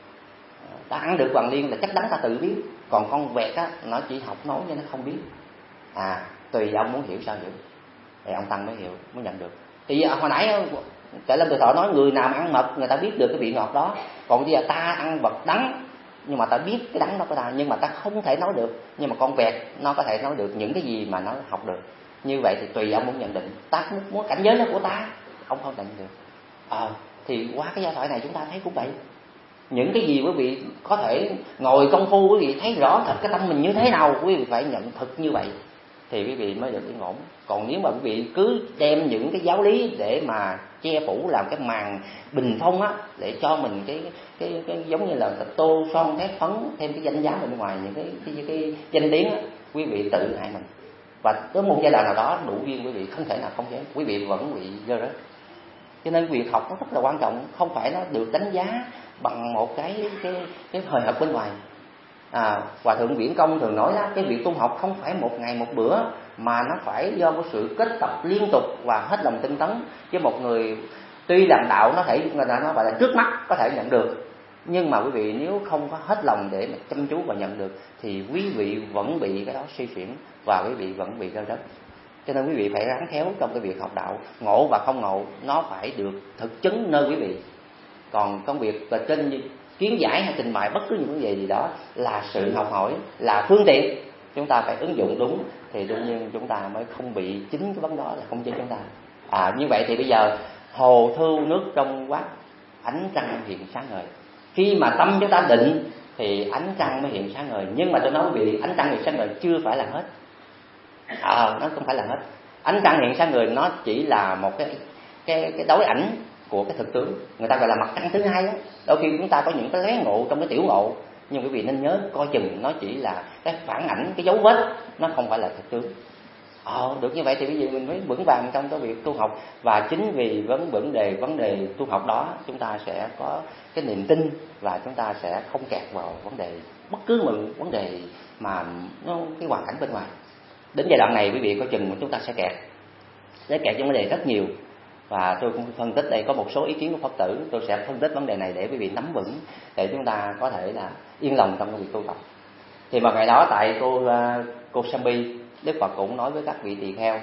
Ta ăn được hoàng liên là chất đắng, ta tự biết. Còn con vẹt á, nó chỉ học nói nhưng nó không biết. À, tùy ông muốn hiểu sao hiểu. Thì ông Tăng mới hiểu, mới nhận được. Thì hồi nãy Tuệ Lâm Từ Thọ nói, người nào ăn mật người ta biết được cái vị ngọt đó. Còn bây giờ ta ăn vật đắng, nhưng mà ta biết cái đắng đó của ta, nhưng mà ta không thể nói được. Nhưng mà con vẹt nó có thể nói được những cái gì mà nó học được. Như vậy thì tùy ông muốn nhận định. Ta muốn, muốn cảnh giới nó của ta, ông không nhận được. Ờ, à, thì qua cái giai thoại này chúng ta thấy cũng vậy. Những cái gì quý vị có thể ngồi công phu, quý vị thấy rõ thật cái tâm mình như thế nào, quý vị phải nhận thực như vậy thì quý vị mới được yên ổn. Còn nếu mà quý vị cứ đem những cái giáo lý để mà che phủ, làm cái màn bình phong á, để cho mình cái cái, cái giống như là tô son thép phấn thêm cái danh giá bên ngoài, những cái cái, cái danh tiếng á, quý vị tự hại mình. Và tới một giai đoạn nào đó đủ duyên, quý vị không thể nào không chế, quý vị vẫn bị rơi rớt. Cho nên việc học nó rất là quan trọng, không phải nó được đánh giá bằng một cái cái cái hời hợt bên ngoài. À, Hòa thượng Viễn Công thường nói đó, cái việc tu học không phải một ngày một bữa, mà nó phải do một sự kết tập liên tục và hết lòng tinh tấn. Chứ một người tuy làm đạo nó thể người ta nó gọi là trước mắt có thể nhận được, nhưng mà quý vị nếu không có hết lòng để mà chăm chú và nhận được thì quý vị vẫn bị cái đó suy chuyển và quý vị vẫn bị rơi rớt. Cho nên quý vị phải ráng khéo trong cái việc học đạo, ngộ và không ngộ nó phải được thực chứng nơi quý vị. Còn công việc là trên kiến giải hay trình bày bất cứ những vấn đề gì đó là sự học hỏi, là phương tiện, chúng ta phải ứng dụng đúng thì đương nhiên chúng ta mới không bị chính cái vấn đó là không chế chúng ta. À, như vậy thì bây giờ hồ thu nước trong quát, ánh trăng hiện sáng ngời. Khi mà tâm chúng ta định thì ánh trăng mới hiện sáng ngời. Nhưng mà tôi nói quý vị, ánh trăng hiện sáng ngời chưa phải là hết. À, nó không phải là hết. Ánh trăng hiện sáng ngời nó chỉ là một cái cái cái đối ảnh của cái thực tướng, người ta gọi là mặt trăng thứ hai đó. Đôi khi chúng ta có những cái lé ngộ trong cái tiểu ngộ, nhưng quý vị nên nhớ coi chừng nó chỉ là cái phản ảnh, cái dấu vết, nó không phải là thực tướng. Ờ, được như vậy thì bây giờ mình mới vững vàng trong cái việc tu học. Và chính vì vấn vấn đề vấn đề tu học đó, chúng ta sẽ có cái niềm tin và chúng ta sẽ không kẹt vào vấn đề bất cứ một vấn đề mà nó cái hoàn cảnh bên ngoài. Đến giai đoạn này quý vị coi chừng chúng ta sẽ kẹt, sẽ kẹt trong vấn đề rất nhiều. Và tôi cũng phân tích đây có một số ý kiến của Phật tử, tôi sẽ phân tích vấn đề này để quý vị nắm vững, để chúng ta có thể là yên lòng trong cái việc tu tập. Thì vào ngày đó tại cô cô Sambi, Đức Phật cũng nói với các vị tỳ kheo: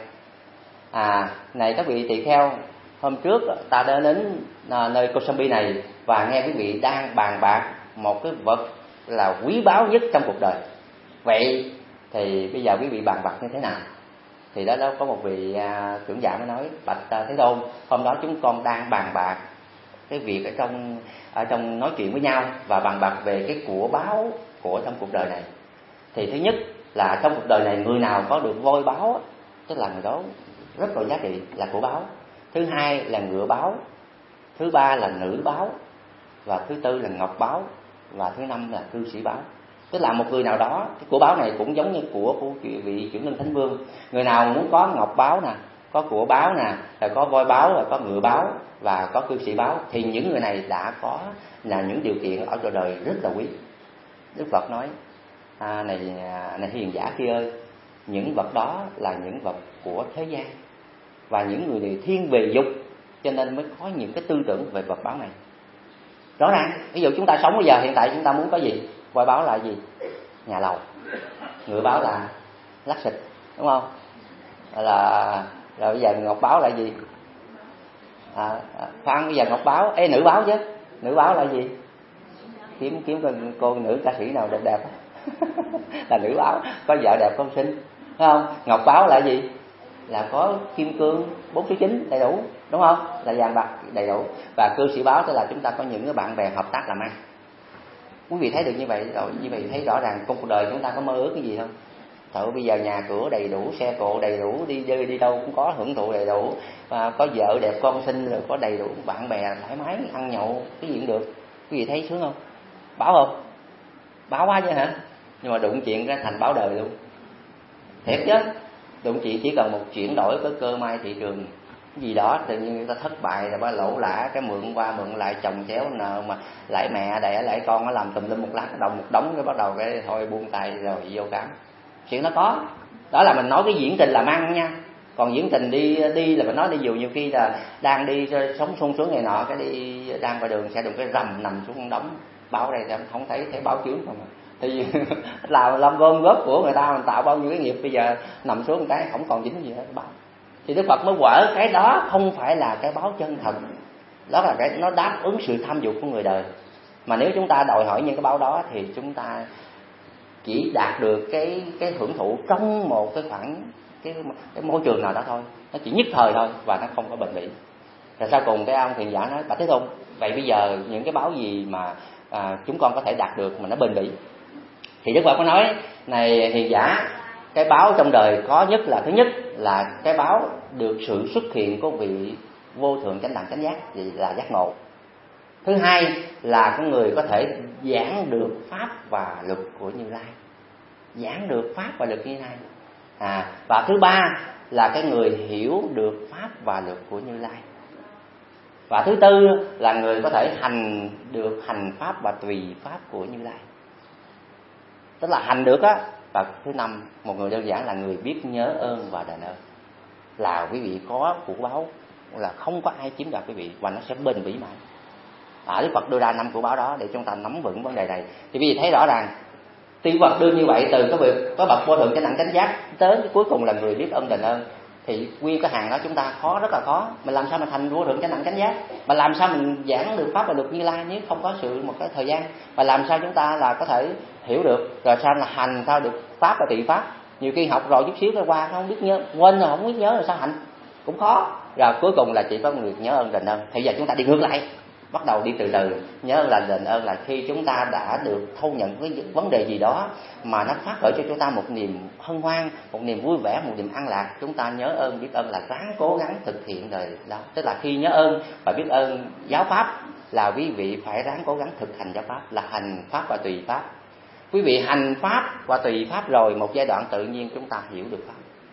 à này các vị tỳ kheo, hôm trước ta đã đến nơi cô Sambi này và nghe quý vị đang bàn bạc một cái vật là quý báu nhất trong cuộc đời. Vậy thì bây giờ quý vị bàn bạc như thế nào? Thì đó đó có một vị à, trưởng giả mới nói: bạch à, Thế Tôn, hôm đó chúng con đang bàn bạc cái việc ở trong ở trong nói chuyện với nhau và bàn bạc về cái của báu của trong cuộc đời này. Thì thứ nhất là trong cuộc đời này người nào có được voi báo, tức là người đó rất là giá trị, là của báu. Thứ hai là ngựa báo, thứ ba là nữ báo, và thứ tư là ngọc báo, và thứ năm là cư sĩ báo. Tức là một người nào đó, cái của báo này cũng giống như của của vị Chuyển Linh Thánh Vương. Người nào muốn có ngọc báo nè, có của báo nè, là có voi báo, là có ngựa báo và có cư sĩ báo, thì những người này đã có là những điều kiện ở cuộc đời rất là quý. Đức Phật nói: à, này này hiền giả kia ơi, những vật đó là những vật của thế gian, và những người này thiên về dục, cho nên mới có những cái tư tưởng về vật báo này. Rõ ràng, ví dụ chúng ta sống bây giờ hiện tại chúng ta muốn có gì? Voi báo là gì? Nhà lầu. Ngựa báo là lắc xịt, đúng không? Là rồi bây giờ ngọc báo là gì? À, khoan bây giờ ngọc báo, ê nữ báo chứ. Nữ báo là gì? Kiếm kiếm cô, cô nữ ca sĩ nào đẹp đẹp là nữ báo, có vợ đẹp không xinh, đúng không? Ngọc báo là gì? Là có kim cương bốn số chín đầy đủ, đúng không? Là vàng bạc đầy đủ. Và cư sĩ báo tức là chúng ta có những cái bạn bè hợp tác làm ăn. Quý vị thấy được như vậy rồi, như vậy thấy rõ ràng trong cuộc đời chúng ta có mơ ước cái gì không? Thôi bây giờ nhà cửa đầy đủ, xe cộ đầy đủ, đi chơi đi đâu cũng có hưởng thụ đầy đủ, và có vợ đẹp con xinh, rồi có đầy đủ bạn bè thoải mái ăn nhậu, cái gì cũng được. Quý vị thấy sướng không? Báo không? Báo quá chứ hả? Nhưng mà đụng chuyện ra thành báo đời luôn. Thiệt chứ. Đụng chuyện chỉ cần một chuyển đổi cái cơ may thị trường gì đó, tự nhiên người ta thất bại rồi ba lỗ lã, cái mượn qua mượn lại chồng chéo nợ, mà lại mẹ đẻ lại con, nó làm tùm lum một lát đầu một đống, cái bắt đầu cái thôi buông tay rồi vô cảm. Chuyện nó có. Đó là mình nói cái diễn trình làm ăn nha. Còn diễn trình đi đi là mình nói đi, dù nhiều khi là đang đi sống sung sướng ngày nọ, cái đi đang qua đường sẽ đụng cái rầm nằm xuống đống báo đây em không thấy thấy báo chướng không à. Thì làm làm gom góp của người ta, mình tạo bao nhiêu cái nghiệp, bây giờ nằm xuống một cái không còn dính gì hết báo. Thì Đức Phật mới quở cái đó không phải là cái báo chân thật, đó là cái nó đáp ứng sự tham dục của người đời. Mà nếu chúng ta đòi hỏi những cái báo đó thì chúng ta chỉ đạt được cái cái hưởng thụ trong một cái khoảng cái, cái môi trường nào đó thôi, nó chỉ nhất thời thôi và nó không có bền bỉ. Rồi sau cùng cái ông thiền giả nói: bạch Thế Tôn, vậy bây giờ những cái báo gì mà à, chúng con có thể đạt được mà nó bền bỉ? Thì Đức Phật có nói: này hiền giả, cái báo trong đời có nhất là thứ nhất là cái báo được sự xuất hiện của vị vô thượng chánh đẳng chánh giác, vậy là giác ngộ. Thứ hai là cái người có thể giảng được pháp và luật của Như Lai, giảng được pháp và luật Như Lai. À, và thứ ba là cái người hiểu được pháp và luật của Như Lai. Và thứ tư là người có thể hành được hành pháp và tùy pháp của Như Lai, tức là hành được á. Và thứ năm, một người đơn giản là người biết nhớ ơn và đền ơn, là quý vị có của báo là không có ai chiếm đoạt quý vị và nó sẽ bền bỉ mãi. À, Đức Phật đưa ra năm của báo đó để chúng ta nắm vững vấn đề này. Thì quý vị thấy rõ ràng Đức Phật đưa như vậy, từ cái việc có bậc vô thượng chánh đẳng chánh giác tới cuối cùng là người biết ơn đền ơn, thì nguyên cái hàng đó chúng ta khó, rất là khó. Mình làm sao mà thành vô thượng chánh đẳng chánh giác, mà làm sao mình giảng được pháp và luật Như Lai nếu không có sự một cái thời gian, và làm sao chúng ta là có thể hiểu được, rồi sao là hành sao được pháp và tùy pháp. Nhiều khi học rồi chút xíu rồi qua không biết nhớ, quên rồi không biết nhớ rồi sao hành cũng khó. Rồi cuối cùng là chỉ có người nhớ ơn đền ơn. Thì giờ chúng ta đi ngược lại, bắt đầu đi từ từ. Nhớ ơn là đền ơn là khi chúng ta đã được thâu nhận với vấn đề gì đó mà nó phát khởi cho chúng ta một niềm hân hoan, một niềm vui vẻ, một niềm an lạc, chúng ta nhớ ơn biết ơn là ráng cố gắng thực hiện đời đó. Tức là khi nhớ ơn và biết ơn giáo pháp là quý vị phải ráng cố gắng thực hành giáo pháp, là hành pháp và tùy pháp. Quý vị hành pháp và tùy pháp rồi, một giai đoạn tự nhiên chúng ta hiểu được pháp.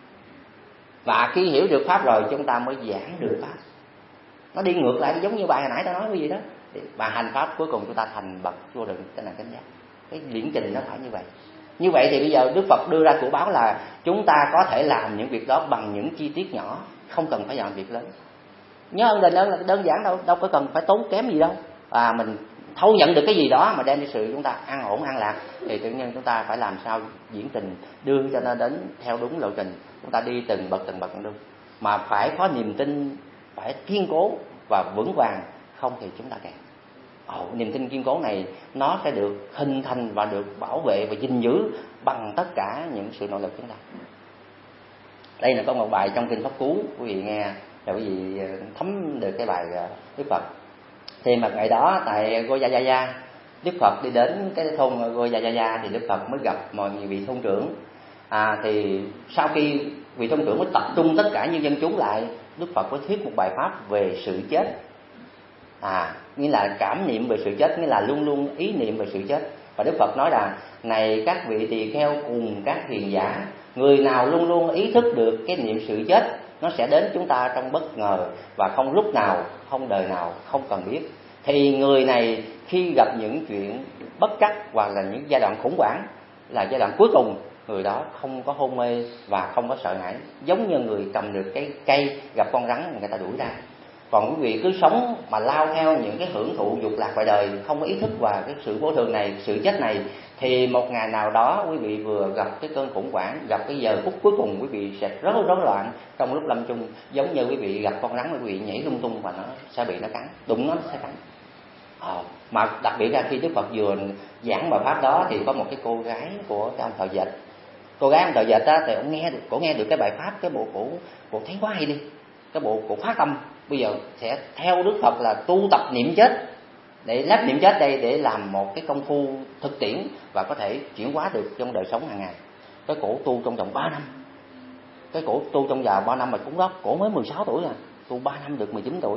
Và khi hiểu được pháp rồi chúng ta mới giảng được pháp. Nó đi ngược lại, giống như bài hồi nãy ta nói cái gì đó. Và hành pháp cuối cùng chúng ta thành bậc vô thượng chánh đẳng chánh giác. Cái điển trình nó phải như vậy. Như vậy thì bây giờ Đức Phật đưa ra của báo là chúng ta có thể làm những việc đó bằng những chi tiết nhỏ, không cần phải làm việc lớn. Nhớ ơn đền ơn là đơn giản đâu, đâu có cần phải tốn kém gì đâu. À, mình thâu nhận được cái gì đó mà đem đi sự chúng ta an ổn an lạc, thì tự nhiên chúng ta phải làm sao diễn trình đưa cho nó đến theo đúng lộ trình. Chúng ta đi từng bậc từng bậc từng bước, mà phải có niềm tin, phải kiên cố và vững vàng, không thì chúng ta kẹt. Ồ, niềm tin kiên cố này nó sẽ được hình thành và được bảo vệ và gìn giữ bằng tất cả những sự nỗ lực chúng ta. Đây là có một bài trong kinh Pháp Cú, quý vị nghe rồi quý vị thấm được cái bài Đức Phật. Thì mà ngày đó tại Gojayaya, Đức Phật đi đến cái thôn Gojayaya thì Đức Phật mới gặp mọi người vị thôn trưởng. À, thì sau khi vị thôn trưởng mới tập trung tất cả những dân chúng lại, Đức Phật có thuyết một bài pháp về sự chết. À, nghĩa là cảm niệm về sự chết, nghĩa là luôn luôn ý niệm về sự chết. Và Đức Phật nói rằng: này các vị tỳ kheo cùng các hiền giả, người nào luôn luôn ý thức được cái niệm sự chết, nó sẽ đến chúng ta trong bất ngờ và không lúc nào, không đời nào, không cần biết. Thì người này khi gặp những chuyện bất trắc hoặc là những giai đoạn khủng hoảng, là giai đoạn cuối cùng, người đó không có hôn mê và không có sợ hãi, giống như người cầm được cái cây gặp con rắn người ta đuổi ra. Còn quý vị cứ sống mà lao theo những cái hưởng thụ dục lạc ngoài đời, không có ý thức vào cái sự vô thường này, sự chết này, thì một ngày nào đó quý vị vừa gặp cái cơn khủng hoảng, gặp cái giờ phút cuối cùng, quý vị sẽ rất rối loạn trong lúc lâm chung, giống như quý vị gặp con rắn, quý vị nhảy lung tung và nó sẽ bị nó cắn, đụng nó, nó sẽ cắn. À, mà đặc biệt là khi Đức Phật vừa giảng bài pháp đó thì có một cái cô gái của cái ông thợ dệt, cô gái ông thợ dệt á, thì ông nghe được, cổ nghe được cái bài pháp, cái bộ cổ cổ thấy quá hay đi, cái bộ cổ phát tâm bây giờ sẽ theo Đức Phật là tu tập niệm chết, để lắp niệm chết đây để làm một cái công phu thực tiễn và có thể chuyển hóa được trong đời sống hàng ngày. Cái cổ tu trong vòng ba năm, cái cổ tu trong vòng ba năm mà cũng đó, cổ mới mười sáu tuổi à, tu ba năm được mười chín tuổi.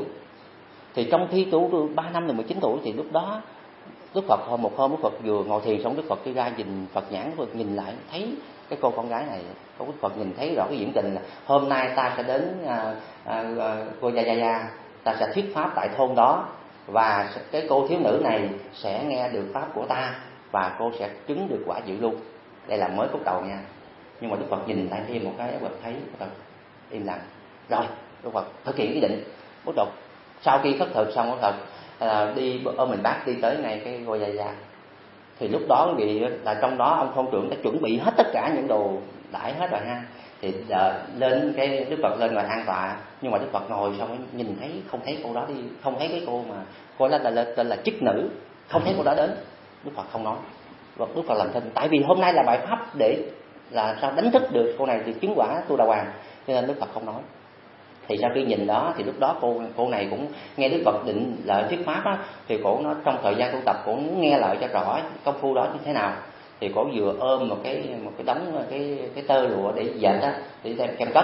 Thì trong khi tu ba năm được mười chín tuổi thì lúc đó Đức Phật hôm một hôm Đức Phật vừa ngồi thiền xong, Đức Phật đi ra nhìn Phật nhãn, Đức Phật nhìn lại thấy cái cô con gái này, Đức Phật nhìn thấy rõ cái diễn trình là hôm nay ta sẽ đến à, à, Gojayaya, ta sẽ thuyết pháp tại thôn đó, và cái cô thiếu nữ này sẽ nghe được pháp của ta và cô sẽ chứng được quả dự luôn. Đây là mới phút đầu nha. Nhưng mà Đức Phật nhìn lại thêm một cái, Đức Phật thấy Đức Phật im lặng. Rồi Đức Phật thực hiện ý định. Bắt đầu sau khi khất thực xong, Đức Phật à, đi ôm mình bác đi tới ngay cái Gojayaya. Thì lúc đó quý vị là trong đó ông thôn trưởng đã chuẩn bị hết tất cả những đồ đãi hết rồi ha. Thì đợi, lên cái Đức Phật lên ngồi an tọa, nhưng mà Đức Phật ngồi xong nhìn thấy không thấy cô đó đi, không thấy cái cô mà cô đó là tên là, là chức nữ, không thấy cô đó đến. Đức Phật không nói. Đức Phật làm thinh, tại vì hôm nay là bài pháp để là sao đánh thức được cô này được chứng quả Tu Đà Hoàng, cho nên Đức Phật không nói. Thì sau khi nhìn đó thì lúc đó cô cô này cũng nghe Đức Phật định lợi thuyết pháp á, thì cổ nó trong thời gian tu tập cổ muốn nghe lại cho rõ công phu đó như thế nào. Thì cổ vừa ôm một cái một cái đống cái cái tơ lụa để dệt á, để đem kem cất,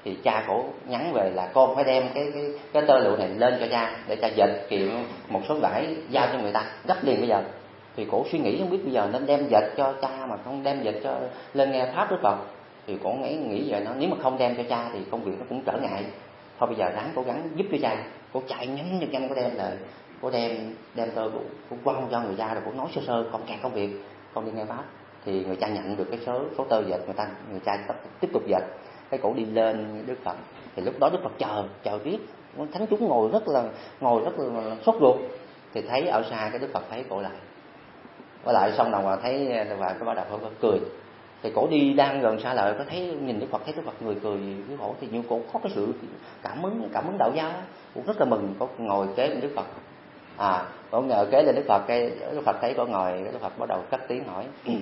thì cha cổ nhắn về là con phải đem cái cái cái tơ lụa này lên cho cha để cha dệt kiện một số vải giao cho người ta gấp liền bây giờ. Thì cổ suy nghĩ không biết bây giờ nên đem dệt cho cha mà không đem dệt cho lên nghe pháp Đức Phật. Thì cổ nghĩ nghĩ vậy, nó nếu mà không đem cho cha thì công việc nó cũng trở ngại, thôi bây giờ ráng cố gắng giúp cho cha. Cổ chạy nhanh như nhanh, có đem lời, cổ đem đem tơ cổ, cổ quăng cho người cha, rồi cổ nói sơ sơ con kẹt công việc, con đi nghe pháp. Thì người cha nhận được cái số số tơ dệt người ta, người cha tiếp tục dệt. Cái cổ đi lên Đức Phật. Thì lúc đó Đức Phật chờ chờ biết, thánh chúng ngồi rất là ngồi rất là sốt ruột. Thì thấy ở xa cái Đức Phật thấy cổ lại, cổ lại xong rồi mà thấy và cái bắt đầu cổ cười. Thì cổ đi đang gần xa lợi, có thấy nhìn Đức Phật, thấy Đức Phật người cười với cổ, thì như cổ có cái sự cảm ứng cảm ứng đạo giáo, cổ rất là mừng. Cổ ngồi kế bên Đức Phật, à cổ ngồi kế lên Đức Phật. Cái Đức Phật thấy cổ ngồi, Đức Phật bắt đầu cất tiếng hỏi: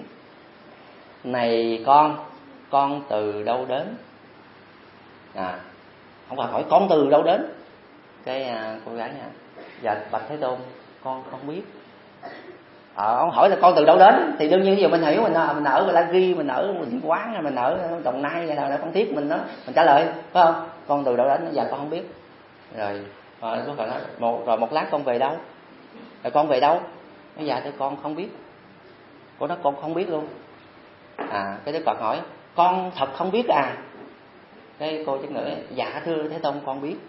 này con con từ đâu đến? À không phải hỏi con từ đâu đến. Cái à, cô gái nha, dạ bạch Thế Tôn con không biết. Ờ, ông hỏi là con từ đâu đến thì đương nhiên giờ mình hiểu, mình mình ở La Ghi, mình ở mình quán, mình ở Đồng Nai hay là Phan Thiết, mình nó mình trả lời phải không? Con từ đâu đến? Dạ con không biết. Rồi rồi có phải nói một rồi một lát con về đâu? Rồi con về đâu? Nói dạ thưa con không biết. Cô nói con không biết luôn. À cái Đức Phật hỏi con thật không biết à? Cái cô chức nữ dạ thưa Thế Tôn con biết.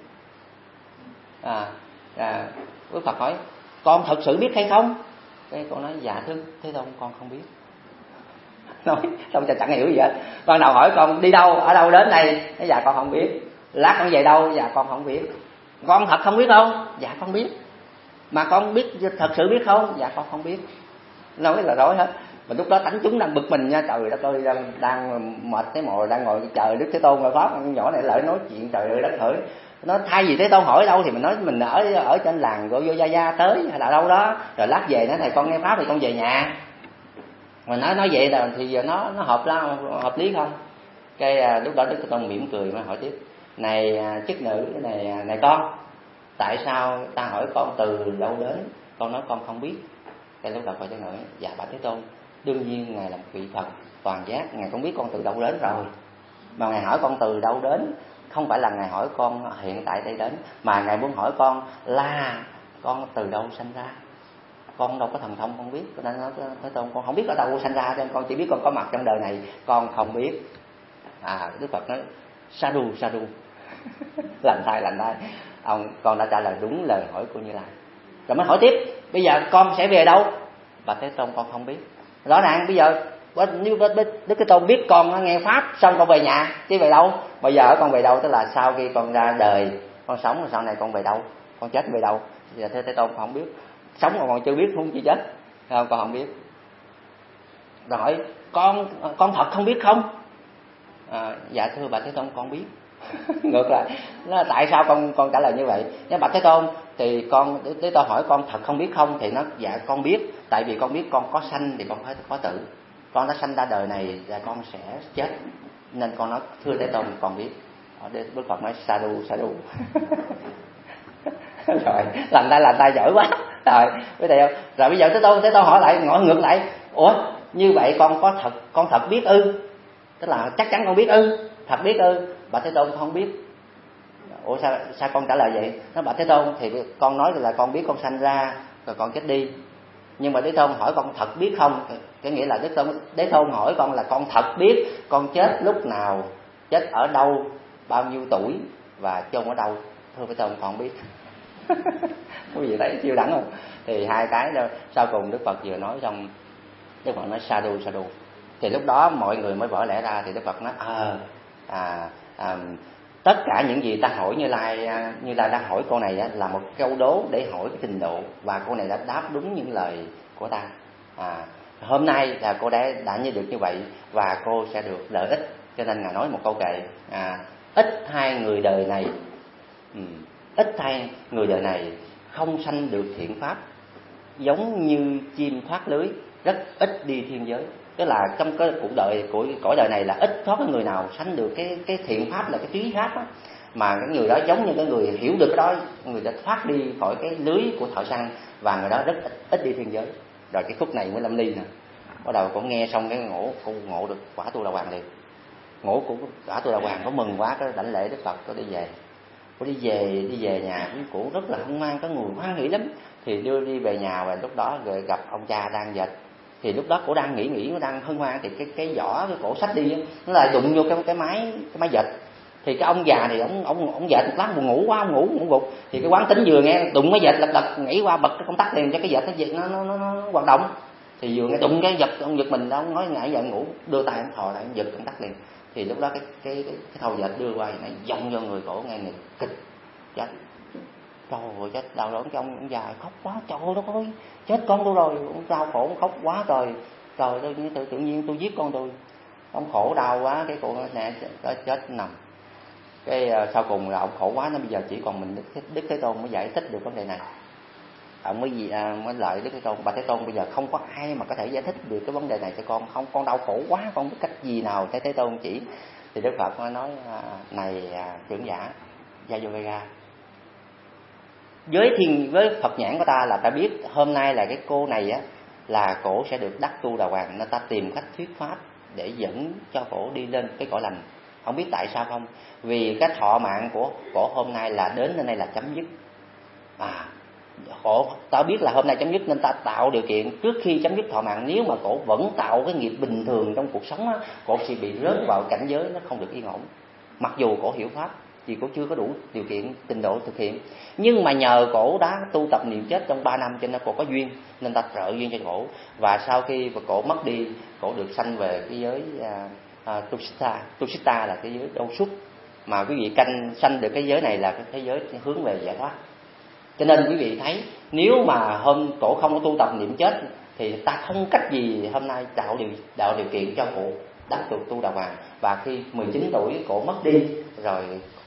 À, à Đức Phật hỏi con thật sự biết hay không? Cái con nói dạ thưa Thế Tôn con không biết. Nói xong chẳng hiểu gì hết. Ban đầu hỏi con đi đâu, ở đâu đến đây? Nói dạ con không biết. Lát con về đâu? Dạ con không biết. Con thật không biết không? Dạ con biết. Mà con biết thật sự biết không? Dạ con không biết. Nói là rối hết. Mà lúc đó tánh chúng đang bực mình nha, trời đất ơi, đang, đang mệt cái mồi, đang ngồi chờ Đức Thế Tôn rồi pháp, nhỏ này lại nói chuyện trời ơi đất hỡi. Nó thay vì Thế Tôn hỏi đâu thì mình nói mình ở ở trên làng Go Vô Gia Gia tới hay là đâu đó, rồi lát về nó thầy con nghe pháp thì con về nhà. Mà nói nói vậy là thì giờ nó nó hợp la hợp lý không? Cái lúc đó Đức Thế Tôn mỉm cười mà hỏi tiếp: này chức nữ, này này con, tại sao ta hỏi con từ đâu đến? Con nói con không biết. Cái lúc đầu coi cho nữa, dạ bạch Thế Tôn, đương nhiên ngài là một vị Phật toàn giác, ngài cũng biết con từ đâu đến rồi. Mà ngài hỏi con từ đâu đến, không phải là ngài hỏi con hiện tại đây đến, mà ngài muốn hỏi con là con từ đâu sanh ra. Con đâu có thần thông không biết, cho nên nói Thế Tôn con không biết ở đâu sanh ra, cho nên con chỉ biết con có mặt trong đời này, con không biết. À Đức Phật nói sa đu sa đu lành thay lành thay, ông con đã trả lời đúng lời hỏi của Như Lai. Rồi mới hỏi tiếp, bây giờ con sẽ về đâu? Bạch Thế Tôn con không biết. Rõ ràng bây giờ nếu Đức Thế Tôn biết con nghe pháp xong con về nhà chứ về đâu. Bây giờ con về đâu tức là sau khi con ra đời, con sống rồi sau này con về đâu, con chết về đâu. Bây giờ Thế Thế Tôn con không biết, sống mà còn chưa biết không chi chết, không, con không biết. Rồi hỏi con con thật không biết không? À, dạ thưa Bạch Thế Tôn con biết. Ngược lại, nó là tại sao con con trả lời như vậy? Nếu Bạch Thế Tôn thì con Thế Tôn hỏi con thật không biết không, thì nó dạ con biết, tại vì con biết con có sanh thì con phải có tử, con đã sanh ra đời này và con sẽ chết, nên con nói thưa Thế Tôn con biết. Ở đây Đức Phật nói sa đu sa đu. Rồi làm tay làm tay dở quá rồi bây giờ rồi bây giờ Thế Tôn Thế Tôn hỏi lại, ngồi ngược lại, ủa như vậy con có thật con thật biết ư? Tức là chắc chắn con biết ư? Thật biết ư? Bạch Thế Tôn không biết. Ủa sao sao con trả lời vậy? Nó Bạch Thế Tôn thì con nói là con biết con sanh ra rồi con chết đi, nhưng mà Thế Tôn hỏi con thật biết không, cái nghĩa là Thế Tôn Thế Tôn hỏi con là con thật biết con chết lúc nào, chết ở đâu, bao nhiêu tuổi và chôn ở đâu. Thưa Thế Tôn con không biết. Quý vị thấy siêu đẳng không? Thì hai cái đó, sau cùng Đức Phật vừa nói xong, Đức Phật nói sa đu sa đu. Thì lúc đó mọi người mới vỡ lẽ ra. Thì Đức Phật nói à, à, à tất cả những gì ta hỏi Như Lai Như Lai đang hỏi cô này là một câu đố để hỏi cái trình độ, và cô này đã đáp đúng những lời của ta. À, hôm nay là cô đã đã như được như vậy và cô sẽ được lợi ích, cho nên ngài nói một câu kệ à, ít hai người đời này ừ, ít hai người đời này không sanh được thiện pháp, giống như chim thoát lưới rất ít đi thiên giới. Tức là trong cái cuộc đời của cõi đời này là ít có cái người nào sanh được cái cái thiện pháp là cái trí pháp đó. Mà cái người đó giống như cái người hiểu được cái đó, người đã thoát đi khỏi cái lưới của thợ săn, và người đó rất ít, ít đi thiên giới. Rồi cái khúc này mới lâm ly nè, bắt đầu cũng nghe xong cái ngộ cũng ngộ được quả Tu La Hoàng liền. ngủ của cả tôi là hoàng có mừng quá, có đảnh lễ Đức Phật, có đi về, có đi về đi về nhà. Quý cụ rất là hân hoan, có người hoan hỉ lắm. Thì đưa đi về nhà, và lúc đó rồi gặp ông cha đang dệt. Thì lúc đó cổ đang nghĩ nghĩ, nó đang hân hoan, thì cái cái vỏ cái cổ sách đi nó lại đụng vô cái cái máy cái máy dệt. Thì cái ông già thì ông ông ông dệt một lát buồn ngủ quá, ông ngủ ngủ gục. Thì cái quán tính vừa nghe đụng máy dệt lật đật nhảy qua bật cái công tắc liền cho cái dệt nó dệt nó nó, nó, nó hoạt động. Thì vừa nghe đụng cái giật, ông giật mình đó, ông nói ngại dậy ngủ, đưa tay ông thò lại ông giật công tắc liền. Thì lúc đó cái cái cái, cái thầu dệt đưa qua nó dông vô người cổ, nghe người kịch chết. Trời ơi, chết đau đớn. Cái ông, ông già khóc quá, trời ơi đất ơi, chết con tôi rồi. Ông đau khổ, ông khóc quá trời. Trời ơi, tự, tự nhiên tôi giết con tôi. Ông khổ đau quá, cái cụ nè chết, chết nằm. Cái uh, sau cùng là ông khổ quá, nó bây giờ chỉ còn mình Đức, Đức Thế Tôn mới giải thích được vấn đề này. Ông mới gì à, mới lại Đức Thế Tôn, bà Thế Tôn bây giờ không có ai mà có thể giải thích được cái vấn đề này cho con, không, con đau khổ quá, con biết cách gì nào Thế Thế Tôn chỉ. Thì Đức Phật mới nói à, này à, trưởng giả Yajurveda, với thiên với Phật nhãn của ta là ta biết hôm nay là cái cô này á là cổ sẽ được đắc tu đà hoàng, nên ta tìm cách thuyết pháp để dẫn cho cổ đi lên cái cõi lành. Không biết tại sao không? Vì cái thọ mạng của cổ hôm nay là đến nơi này là chấm dứt. À, cổ ta biết là hôm nay chấm dứt nên ta tạo điều kiện trước khi chấm dứt thọ mạng. Nếu mà cổ vẫn tạo cái nghiệp bình thường trong cuộc sống á, cổ sẽ bị rớt vào cảnh giới nó không được yên ổn. Mặc dù cổ hiểu pháp, vì cổ chưa có đủ điều kiện trình độ thực hiện, nhưng mà nhờ cổ đã tu tập niệm chết trong ba năm cho nên cổ có duyên, nên ta trợ duyên cho cổ. Và sau khi cổ mất đi, cổ được sanh về cái giới à, à, Tusita. Tusita là cái giới đâu xuất, mà quý vị canh sanh được cái giới này là cái thế giới hướng về giải thoát. Cho nên quý vị thấy, nếu mà hôm cổ không có tu tập niệm chết thì ta không cách gì hôm nay tạo điều, tạo điều kiện cho cổ đắc được tu đà hoàng. Và khi mười chín tuổi cổ mất đi rồi,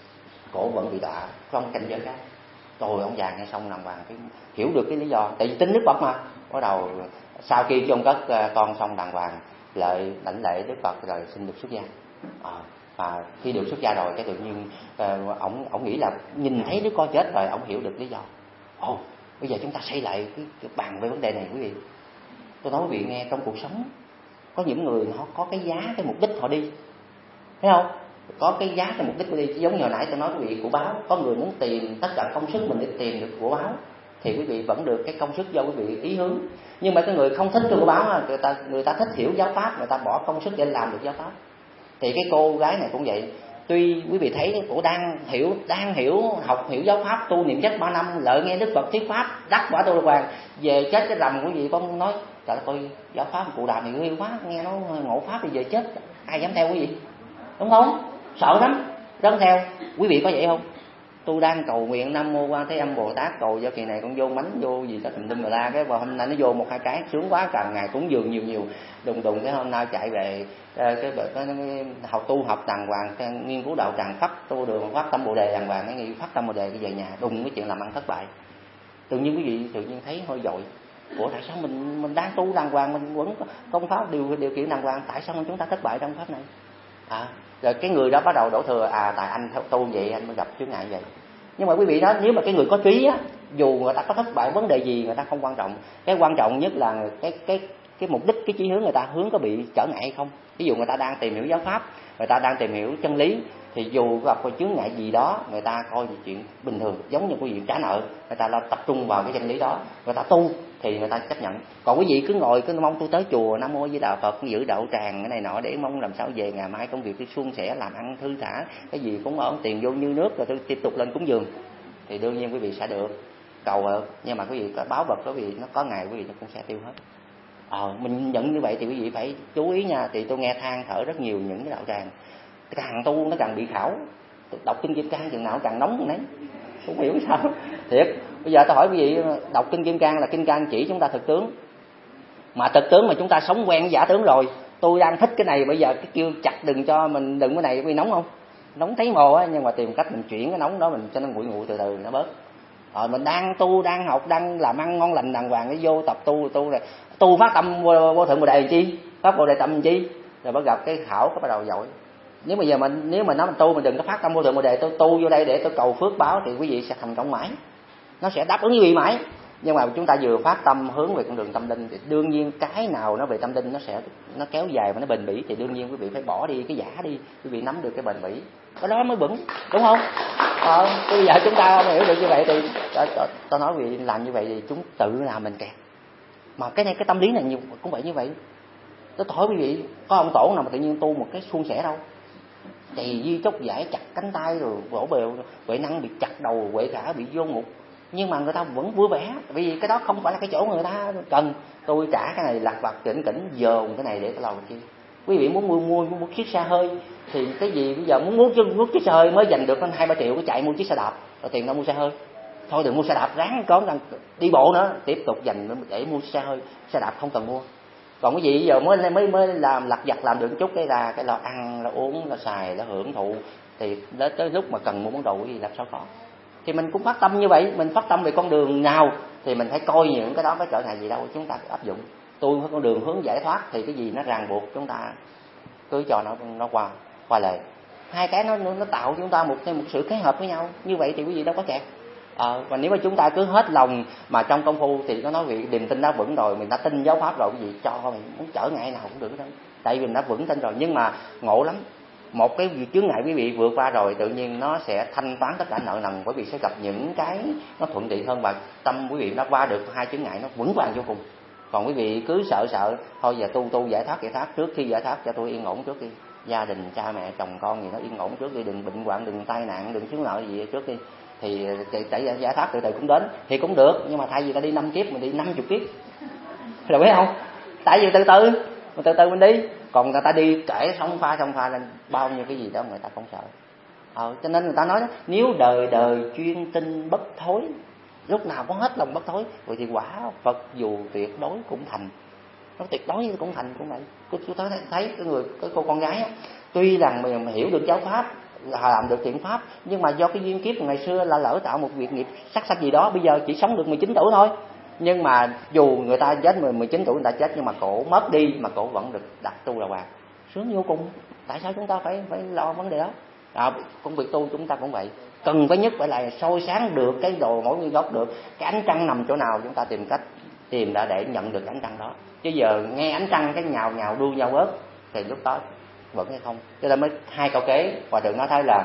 cổ vẫn bị đọa trong cảnh giới khác. Rồi ông già nghe xong đàng hoàng, cái hiểu được cái lý do, tại vì tính Đức Phật mà. Bắt đầu sau khi chôn cất con xong đàng hoàng, lại đảnh lễ Đức Phật rồi xin được xuất gia. À, và khi được xuất gia rồi cái tự nhiên ổng ổng nghĩ là nhìn thấy đứa con chết rồi, ổng hiểu được lý do. Ồ, oh, bây giờ chúng ta xây lại cái, cái bàn về vấn đề này quý vị. Tôi nói quý vị nghe, trong cuộc sống có những người họ có cái giá, cái mục đích họ đi, thấy không? Có cái giá, cái mục đích của đi. Giống như hồi nãy tôi nói quý vị của báo, có người muốn tìm tất cả công sức mình để tìm được của báo, thì quý vị vẫn được cái công sức do quý vị ý hướng. Nhưng mà cái người không thích của báo, người ta người ta thích hiểu giáo pháp, người ta bỏ công sức để làm được giáo pháp. Thì cái cô gái này cũng vậy. Tuy quý vị thấy cổ đang hiểu đang hiểu học hiểu giáo pháp, tu niệm chết ba năm, lợi nghe Đức Phật thuyết pháp, đắc quả tu đà hoàng, về chết cái rầm quý vị không nói trời ơi, giáo pháp cụ Đàm thì yêu quá, nghe nó ngộ pháp thì về chết ai dám theo quý vị, đúng không? Sợ lắm, rớt theo. Quý vị có vậy không? Tôi đang cầu nguyện Nam Mô Quan Thế Âm Bồ Tát, cầu cho kỳ này con vô mánh vô gì đó tùm lum rồi la, cái vào hôm nay nó vô một hai cái sướng quá, càng ngày cúng dường nhiều nhiều, đùng đùng cái hôm nay chạy về cái cái học tu học đàng hoàng, cái nghiên cứu đạo tràng pháp tu đường phát tâm bồ đề đàng hoàng, cái nghĩ phát tâm bồ đề cái về nhà đùng cái chuyện làm ăn thất bại. Tự nhiên quý vị tự nhiên thấy hơi dội. Ủa tại sao mình mình đang tu đàng hoàng, mình vẫn công pháp điều điều kiện đàng hoàng, tại sao chúng ta thất bại trong pháp này? À, rồi cái người đó bắt đầu đổ thừa, à tại anh tu vậy anh mới gặp chướng ngại vậy. Nhưng mà quý vị đó, nếu mà cái người có trí á, dù người ta có thất bại vấn đề gì người ta không quan trọng, cái quan trọng nhất là cái cái cái mục đích, cái chí hướng người ta hướng có bị trở ngại hay không. Ví dụ người ta đang tìm hiểu giáo pháp, người ta đang tìm hiểu chân lý, thì dù gặp cái chướng ngại gì đó, người ta coi chuyện bình thường, giống như quý vị trả nợ, người ta là tập trung vào cái chân lý đó, người ta tu thì người ta chấp nhận. Còn quý vị cứ ngồi cứ mong tôi tới chùa Nam Mô Di Đà Phật, giữ đạo tràng cái này nọ để mong làm sao về ngày mai công việc tôi suôn sẻ, làm ăn thư thả, cái gì cũng ở tiền vô như nước rồi tôi tiếp tục lên cúng dường, thì đương nhiên quý vị sẽ được cầu được. Nhưng mà quý vị báo vật đó, quý vị nó có ngày quý vị nó cũng sẽ tiêu hết. Ờ, mình nhận như vậy thì quý vị phải chú ý nha. Thì tôi nghe than thở rất nhiều những cái đạo tràng càng tu nó càng bị khảo, đọc kinh Kim Cang chừng nào càng nóng đấy, không hiểu sao thiệt. Bây giờ tôi hỏi quý vị, đọc kinh Kim Cang là kinh Cang chỉ chúng ta thực tướng, mà thực tướng mà chúng ta sống quen với giả tướng rồi. Tôi đang thích cái này, bây giờ cái kêu chặt đừng cho mình đừng cái này, quý nóng không? Nóng thấy mồ á, nhưng mà tìm cách mình chuyển cái nóng đó mình cho nó nguội nguội từ từ nó bớt. Rồi mình đang tu, đang học, đang làm ăn ngon lành đàng hoàng, cái vô tập tu tu rồi tu phát tâm vô, vô thượng bồ đề chi, phát bồ đề tâm chi, rồi bắt gặp cái khảo có bắt đầu dội. Nếu bây giờ mình nếu mà nói mình tu mình đừng có phát tâm vô thượng bồ đề, tôi tu vô đây để tôi cầu phước báo thì quý vị sẽ thành công mãi, nó sẽ đáp ứng quý vị mãi. Nhưng mà chúng ta vừa phát tâm hướng về con đường tâm linh thì đương nhiên cái nào nó về tâm linh nó sẽ nó kéo dài và nó bền bỉ, thì đương nhiên quý vị phải bỏ đi cái giả đi, quý vị nắm được cái bền bỉ, cái đó mới vững, đúng không? Ờ, bây giờ chúng ta không hiểu được như vậy thì tôi nói quý vị làm như vậy thì chúng tự làm mình kẹt. Mà cái này cái tâm lý này nhiều cũng vậy như vậy. Tôi hỏi quý vị, có ông tổ nào mà tự nhiên tu một cái suôn sẻ đâu, chày di chốc giải, chặt cánh tay rồi vỗ bèo, huệ năng bị chặt đầu, huệ cả bị vô ngục, nhưng mà người ta vẫn vui vẻ, vì cái đó không phải là cái chỗ người ta cần. Tôi trả cái này lặt vặt chỉnh chỉnh dồn cái này để tôi làm cái kia. Quý vị muốn mua mua mua chiếc xe hơi thì cái gì bây giờ muốn muốn muốn chiếc xe hơi mới dành được hơn hai ba triệu, cái chạy mua chiếc xe đạp, rồi tiền đâu mua xe hơi. Thôi đừng mua xe đạp, ráng có rằng đi bộ nữa, tiếp tục dành để mua xe hơi, xe đạp không cần mua. Còn cái gì bây giờ mới mới mới làm lặt vặt làm được chút cái là cái lo ăn, lo uống, lo xài, lo hưởng thụ, thì đến tới lúc mà cần mua món đồ gì làm sao có. Thì mình cũng phát tâm như vậy, mình phát tâm về con đường nào thì mình phải coi những cái đó có trở ngại gì đâu, chúng ta áp dụng. Tôi có con đường hướng giải thoát thì cái gì nó ràng buộc chúng ta cứ cho nó nó qua qua lời. Hai cái nó nó tạo cho chúng ta một một sự kết hợp với nhau, như vậy thì quý vị đâu có kẹt. Ờ, và nếu mà chúng ta cứ hết lòng mà trong công phu thì có nói vị niềm tin đã vững rồi, mình đã tin giáo pháp rồi, cái gì cho mình muốn trở ngại nào cũng được đó, tại vì mình đã vững tin rồi. Nhưng mà ngộ lắm, một cái chướng ngại quý vị vượt qua rồi tự nhiên nó sẽ thanh toán tất cả nợ nần, quý vị sẽ gặp những cái nó thuận tiện hơn, và tâm quý vị nó qua được hai chướng ngại nó vững vàng vô cùng. Còn quý vị cứ sợ sợ thôi giờ tu tu giải thoát giải thoát, trước khi giải thoát cho tôi yên ổn trước đi, gia đình cha mẹ chồng con gì nó yên ổn trước đi, đừng bệnh hoạn, đừng tai nạn, đừng thiếu nợ gì trước đi, thì chạy giải thoát từ từ cũng đến thì cũng được. Nhưng mà thay vì ta đi năm kiếp mình đi năm chục kiếp rồi, biết không? Tại vì từ từ mình từ từ mình đi, còn người ta đi kể sông pha sông pha lên bao nhiêu cái gì đó người ta không sợ. Ờ, cho nên người ta nói đó, nếu đời đời chuyên tinh bất thối, lúc nào có hết lòng bất thối, vậy thì quả Phật dù tuyệt đối cũng thành. Nó tuyệt đối cũng thành cũng vậy. Tôi thấy thấy cái người cái cô con gái á, tuy rằng mình hiểu được giáo pháp, làm được thiện pháp, nhưng mà do cái duyên kiếp ngày xưa là lỡ tạo một việc nghiệp sắc sanh gì đó, bây giờ chỉ sống được mười chín tuổi thôi. Nhưng mà dù người ta chết mười chín tuổi người ta chết, nhưng mà cổ mất đi mà cổ vẫn được đặt tu là hoàng, sướng vô cùng. Tại sao chúng ta phải phải lo vấn đề đó? À, công việc tu chúng ta cũng vậy, cần phải nhất phải là soi sáng được cái đồ mỗi nguyên gốc, được cái ánh trăng nằm chỗ nào chúng ta tìm cách tìm ra để nhận được ánh trăng đó. Chứ giờ nghe ánh trăng cái nhào nhào đua nhau bớt thì lúc đó vẫn hay không. Cho nên mới hai câu kế Hòa thượng nói thấy là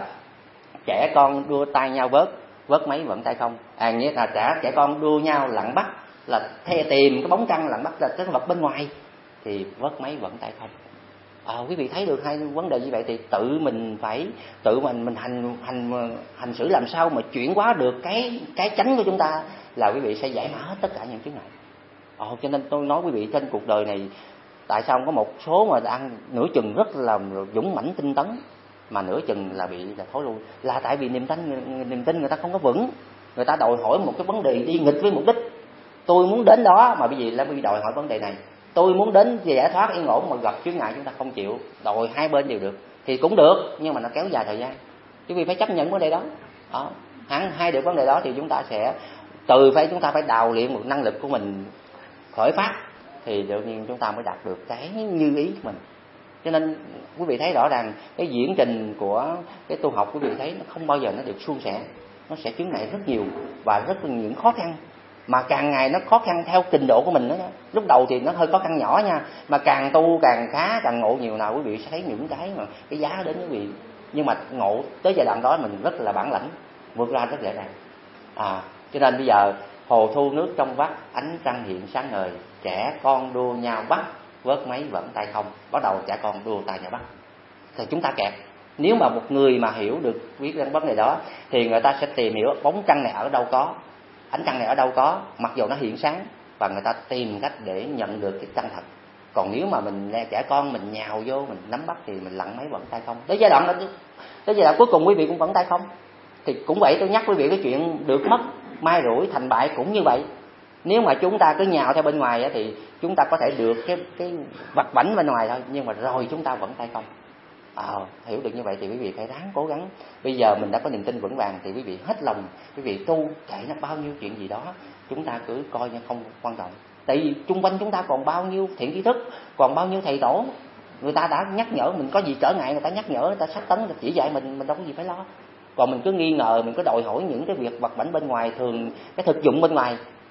trẻ con đua tay nhau vớt, vớt mấy vẫn tay không. À nghĩa là trẻ trẻ con đua nhau lặn bắt, là theo tìm cái bóng trăng lặn bắt là cái vật bên ngoài, thì vớt mấy vẫn tay không. À, quý vị thấy được hai vấn đề như vậy thì tự mình phải tự mình mình hành hành hành xử làm sao mà chuyển hóa được cái cái chánh của chúng ta, là quý vị sẽ giải mã hết tất cả những chướng ngại. Ồ, cho nên tôi nói quý vị, trên cuộc đời này tại sao có một số mà ăn nửa chừng rất là dũng mãnh tinh tấn, mà nửa chừng là bị là thối lui, là tại vì niềm tin niềm tin người ta không có vững. Người ta đòi hỏi một cái vấn đề đi nghịch với mục đích. Tôi muốn đến đó mà bởi vì là bị đòi hỏi vấn đề này, tôi muốn đến giải thoát yên ổn mà gặp chướng ngại chúng ta không chịu, đòi hai bên đều được thì cũng được, nhưng mà nó kéo dài thời gian. Quý vị phải chấp nhận vấn đề đó. Đó, hẳn hai được vấn đề đó thì chúng ta sẽ từ phải chúng ta phải đào luyện một năng lực của mình khởi phát, thì tự nhiên chúng ta mới đạt được cái như ý của mình. Cho nên quý vị thấy rõ ràng cái diễn trình của cái tu học, quý vị thấy nó không bao giờ nó được suôn sẻ, nó sẽ chướng ngại rất nhiều và rất là những khó khăn, mà càng ngày nó khó khăn theo trình độ của mình đó. Lúc đầu thì nó hơi khó khăn nhỏ nha, mà càng tu càng khá, càng ngộ nhiều nào quý vị sẽ thấy những cái mà cái giá đến quý vị. Nhưng mà ngộ tới giai đoạn đó mình rất là bản lãnh, vượt ra rất dễ dàng. À, cho nên bây giờ hồ thu nước trong vắt, ánh trăng hiện sáng ngời, trẻ con đua nhau bắt, vớt mấy vẫn tay không. Bắt đầu trẻ con đua tay nhau bắt thì chúng ta kẹt. Nếu mà một người mà hiểu được biết đến vấn đề đó thì người ta sẽ tìm hiểu bóng trăng này ở đâu có, ánh trăng này ở đâu có, mặc dù nó hiện sáng, và người ta tìm cách để nhận được cái chân thật. Còn nếu mà mình trẻ con mình nhào vô mình nắm bắt thì mình lặng mấy vẫn tay không. Tới giai đoạn đó, tới giai đoạn cuối cùng quý vị cũng vẫn tay không. Thì cũng vậy, tôi nhắc quý vị cái chuyện được mất mai rủi thành bại cũng như vậy. Nếu mà chúng ta cứ nhào theo bên ngoài thì chúng ta có thể được cái cái vật vãnh bên ngoài thôi, nhưng mà rồi chúng ta vẫn tay không. À, hiểu được như vậy thì quý vị phải ráng cố gắng. Bây giờ mình đã có niềm tin vững vàng thì quý vị hết lòng, quý vị tu kể nó bao nhiêu chuyện gì đó chúng ta cứ coi như không quan trọng. Tại vì chung quanh chúng ta còn bao nhiêu thiện tri thức, còn bao nhiêu thầy tổ, người ta đã nhắc nhở mình, có gì trở ngại người ta nhắc nhở, người ta sát tấn, người ta chỉ dạy mình, mình đâu có gì phải lo. Còn mình cứ nghi ngờ, mình cứ đòi hỏi những cái việc vật vãnh bên ngoài, thường cái thực dụng bên ngoài,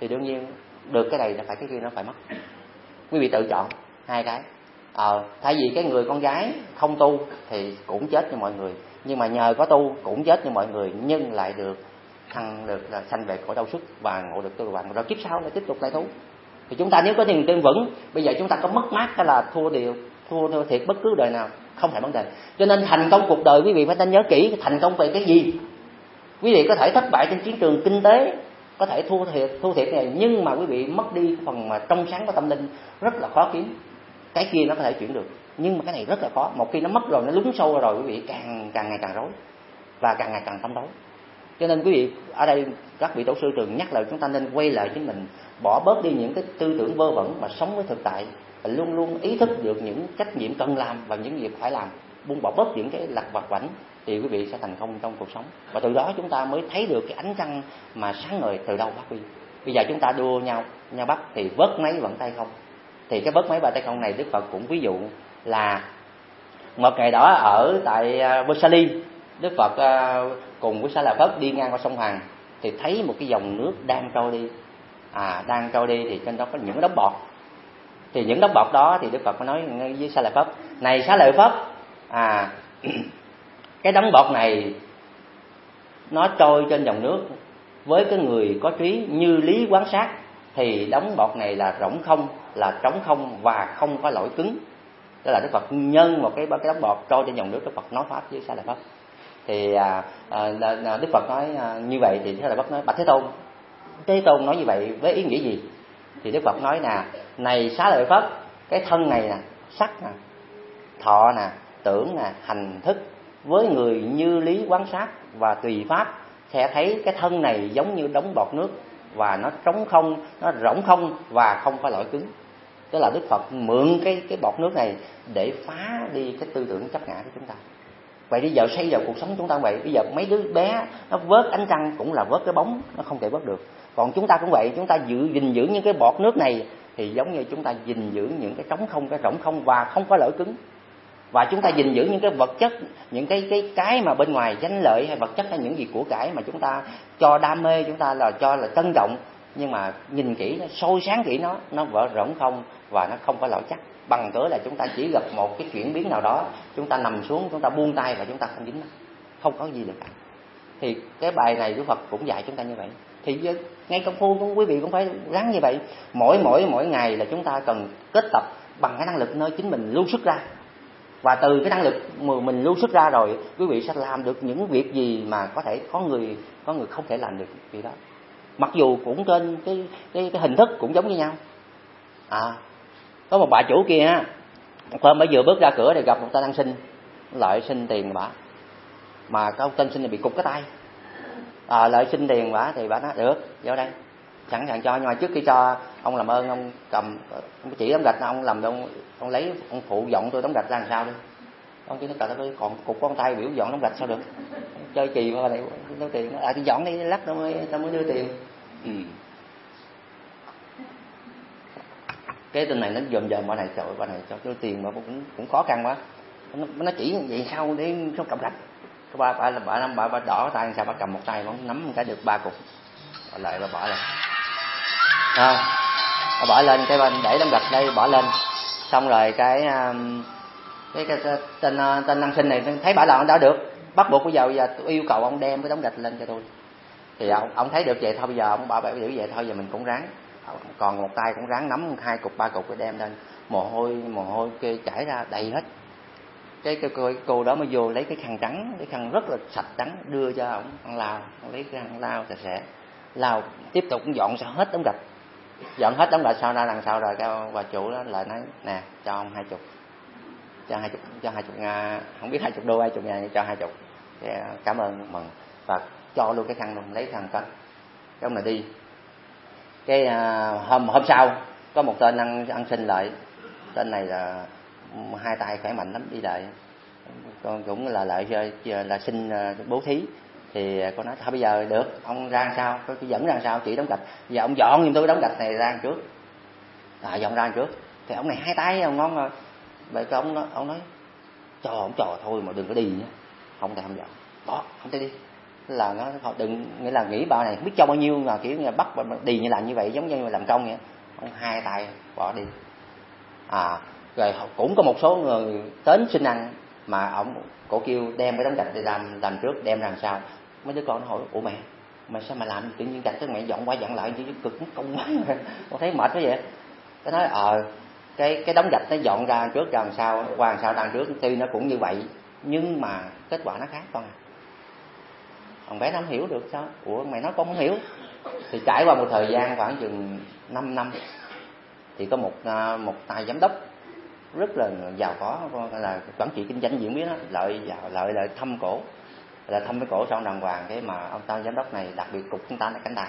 thì đương nhiên được cái này là phải cái kia nó phải mất. Quý vị tự chọn hai cái. Ờ, thay vì cái người con gái không tu thì cũng chết như mọi người, nhưng mà nhờ có tu cũng chết như mọi người, nhưng lại được thăng được là sanh về cõi đau xuất và ngộ được tu hoàng, rồi kiếp sau lại tiếp tục lại tu. Thì chúng ta nếu có niềm tin vững, bây giờ chúng ta có mất mát hay là thua điều thua, thua thiệt bất cứ đời nào không phải vấn đề. Cho nên thành công cuộc đời quý vị phải nên nhớ kỹ thành công về cái gì. Quý vị có thể thất bại trên chiến trường kinh tế, có thể thua thiệt thua thiệt này, nhưng mà quý vị mất đi phần mà trong sáng của tâm linh rất là khó kiếm. Cái kia nó có thể chuyển được, nhưng mà cái này rất là khó. Một khi nó mất rồi, nó lún sâu rồi, quý vị càng càng ngày càng rối và càng ngày càng tâm tối. Cho nên quý vị ở đây các vị tổ sư thường nhắc là chúng ta nên quay lại chính mình, bỏ bớt đi những cái tư tưởng vơ vẩn mà sống với thực tại, và luôn luôn ý thức được những trách nhiệm cần làm và những việc phải làm, buông bỏ bớt những cái lặt vặt vãnh, thì quý vị sẽ thành công trong cuộc sống. Và từ đó chúng ta mới thấy được cái ánh trăng mà sáng ngời từ đâu phát huy. Bây giờ chúng ta đua nhau nhau bắt thì vớt máy vận tay không. Thì cái vớt máy vận tay không này Đức Phật cũng ví dụ là một ngày đó ở tại Vesali, Đức Phật cùng với Xá Lợi Phất đi ngang qua sông Hằng thì thấy một cái dòng nước đang trôi đi, à đang trôi đi thì trên đó có những đống bọt. Thì những đống bọt đó thì Đức Phật có nói với Xá Lợi Phất: này Xá Lợi Phất, à cái đống bọt này nó trôi trên dòng nước, với cái người có trí như lý quán sát thì đống bọt này là rỗng không, là trống không và không có lỗi cứng. Đó là Đức Phật nhân một cái cái đống bọt trôi trên dòng nước, Đức Phật nói pháp với Xá Lợi Phất. Thì à, à, Đức Phật nói à, như vậy thì Xá Lợi Phất nói: bạch Thế Tôn, Thế Tôn nói như vậy với ý nghĩa gì? Thì Đức Phật nói nè: này Xá Lợi Phất, cái thân này nè, sắc nè, thọ nè, tưởng nè, hành thức, với người như lý quán sát và tùy pháp sẽ thấy cái thân này giống như đống bọt nước, và nó trống không, nó rỗng không và không có lõi cứng. Tức là Đức Phật mượn cái cái bọt nước này để phá đi cái tư tưởng chấp ngã của chúng ta. Vậy bây giờ xây vào cuộc sống chúng ta vậy, bây giờ mấy đứa bé nó vớt ánh trăng cũng là vớt cái bóng, nó không thể vớt được. Còn chúng ta cũng vậy, chúng ta giữ gìn giữ những cái bọt nước này thì giống như chúng ta gìn giữ những cái trống không, cái rỗng không và không có lỗi cứng. Và chúng ta gìn giữ những cái vật chất, những cái cái cái mà bên ngoài danh lợi hay vật chất hay những gì của cải mà chúng ta cho đam mê, chúng ta là cho là trân trọng, nhưng mà nhìn kỹ nó, soi sáng kỹ nó, nó vỡ rỗng không và nó không có lỗi chắc. Bằng cỡ là chúng ta chỉ gặp một cái chuyển biến nào đó, chúng ta nằm xuống, chúng ta buông tay và chúng ta không dính nó, không có gì được cả. Thì cái bài này Đức Phật cũng dạy chúng ta như vậy. Thì ngay công phu của quý vị cũng phải ráng như vậy. Mỗi mỗi mỗi ngày là chúng ta cần kết tập bằng cái năng lực nơi chính mình lưu xuất ra. Và từ cái năng lực mà mình lưu xuất ra rồi, quý vị sẽ làm được những việc gì mà có thể có người có người không thể làm được việc đó. Mặc dù cũng trên cái cái, cái hình thức cũng giống như nhau. À, có một bà chủ kia á, hôm bà vừa bước ra cửa thì gặp một tên ăn xin, lợi xin tiền bà. Mà cái tên xin này bị cụt cái tay. À, lợi xin tiền bà thì bà nói được, vô đây. Sẵn sàng cho, nhưng mà trước khi cho ông làm ơn ông cầm chỉ đống gạch, ông làm ông ông lấy ông phụ dọn tôi đống gạch ra làm sao đi. Ông chỉ nói cả tôi còn cục con tay biểu dọn đống gạch sao được, chơi chì qua này lấy tiền, à thì dọn đi lát tao mới tao mới đưa tiền. Ừ. Cái tên này nó dòm dòm bà này, trời ơi bà này cho đưa tiền mà cũng cũng khó khăn quá. Nó, nó chỉ vậy sao để nó cầm gạch. Cái bà bà là bà bà, bà đỏ tay làm sao bà cầm một tay mà nắm một cái được ba cục. Bà lại bà bỏ lên. Không, bà bỏ lên cái bên để đống gạch đây bỏ lên. Xong rồi cái cái, cái, cái tên tên năng sinh này thấy bà làm đã được, bắt buộc bây giờ bây giờ tôi yêu cầu ông đem cái đống gạch lên cho tôi. Thì ông ông thấy được vậy thôi, bây giờ ông bảo bảo giữ vậy thôi, giờ mình cũng ráng. Còn một tay cũng ráng nắm hai cục ba cục để đem lên, mồ hôi mồ hôi kia chảy ra đầy hết. Cái, cái cô, cô đó mới vô lấy cái khăn trắng, cái khăn rất là sạch trắng đưa cho ông, ông lao, ông lấy cái khăn lao sạch sẽ, lao tiếp tục cũng dọn sao hết đống gạch, dọn hết đống gạch sau ra đằng sau rồi cái bà chủ đó lại nói nè cho ông hai chục, cho hai chục, cho hai chục ngàn, không biết hai chục đô hai chục ngàn cho hai chục, cái, cảm ơn mừng và cho luôn cái khăn luôn, lấy khăn cất, cái ông này đi. Cái uh, hôm hôm sau có một tên ăn ăn xin lại, tên này là hai tay khỏe mạnh lắm, đi lại con cũng là lại là xin bố thí. Thì con nói thôi bây giờ được, ông ra sao, có dẫn ra sao chỉ đống gạch, giờ ông dọn giùm tôi đống gạch này ra trước. À, dọn ra trước thì ông này hai tay ông ngon rồi. Vậy cái ông ông nói cho ông trò thôi mà đừng có đi nhé, không thể không dọn đó, không thể đi. là nó đừng nghĩa là nghĩ bà này không biết cho bao nhiêu mà kiểu như là bắt đi như làm như vậy, giống như làm công vậy. Ông hai tay bỏ đi. À rồi cũng có một số người đến xin ăn mà ông cổ kêu đem cái đống gạch để làm làm trước đem ra làm sao. Mấy đứa con nó hỏi ủa mẹ mẹ sao mà làm tự nhiên gạch cái mẹ dọn qua dọn lại chứ cực công quá con thấy mệt quá vậy. Cái nói ờ cái cái đống gạch nó dọn ra trước ra làm sao qua làm sao ra trước, tuy nó cũng như vậy nhưng mà kết quả nó khác con à. Thằng bé nó không hiểu được sao. Ủa mày nói con không hiểu. Thì trải qua một thời gian khoảng chừng năm năm thì có một một tài giám đốc rất là giàu có là quản trị kinh doanh diễn biến đó, lợi vào lợi lợi thăm cổ là thăm cái cổ xong đàng hoàng cái mà ông ta giám đốc này đặc biệt cục chúng ta là cánh tay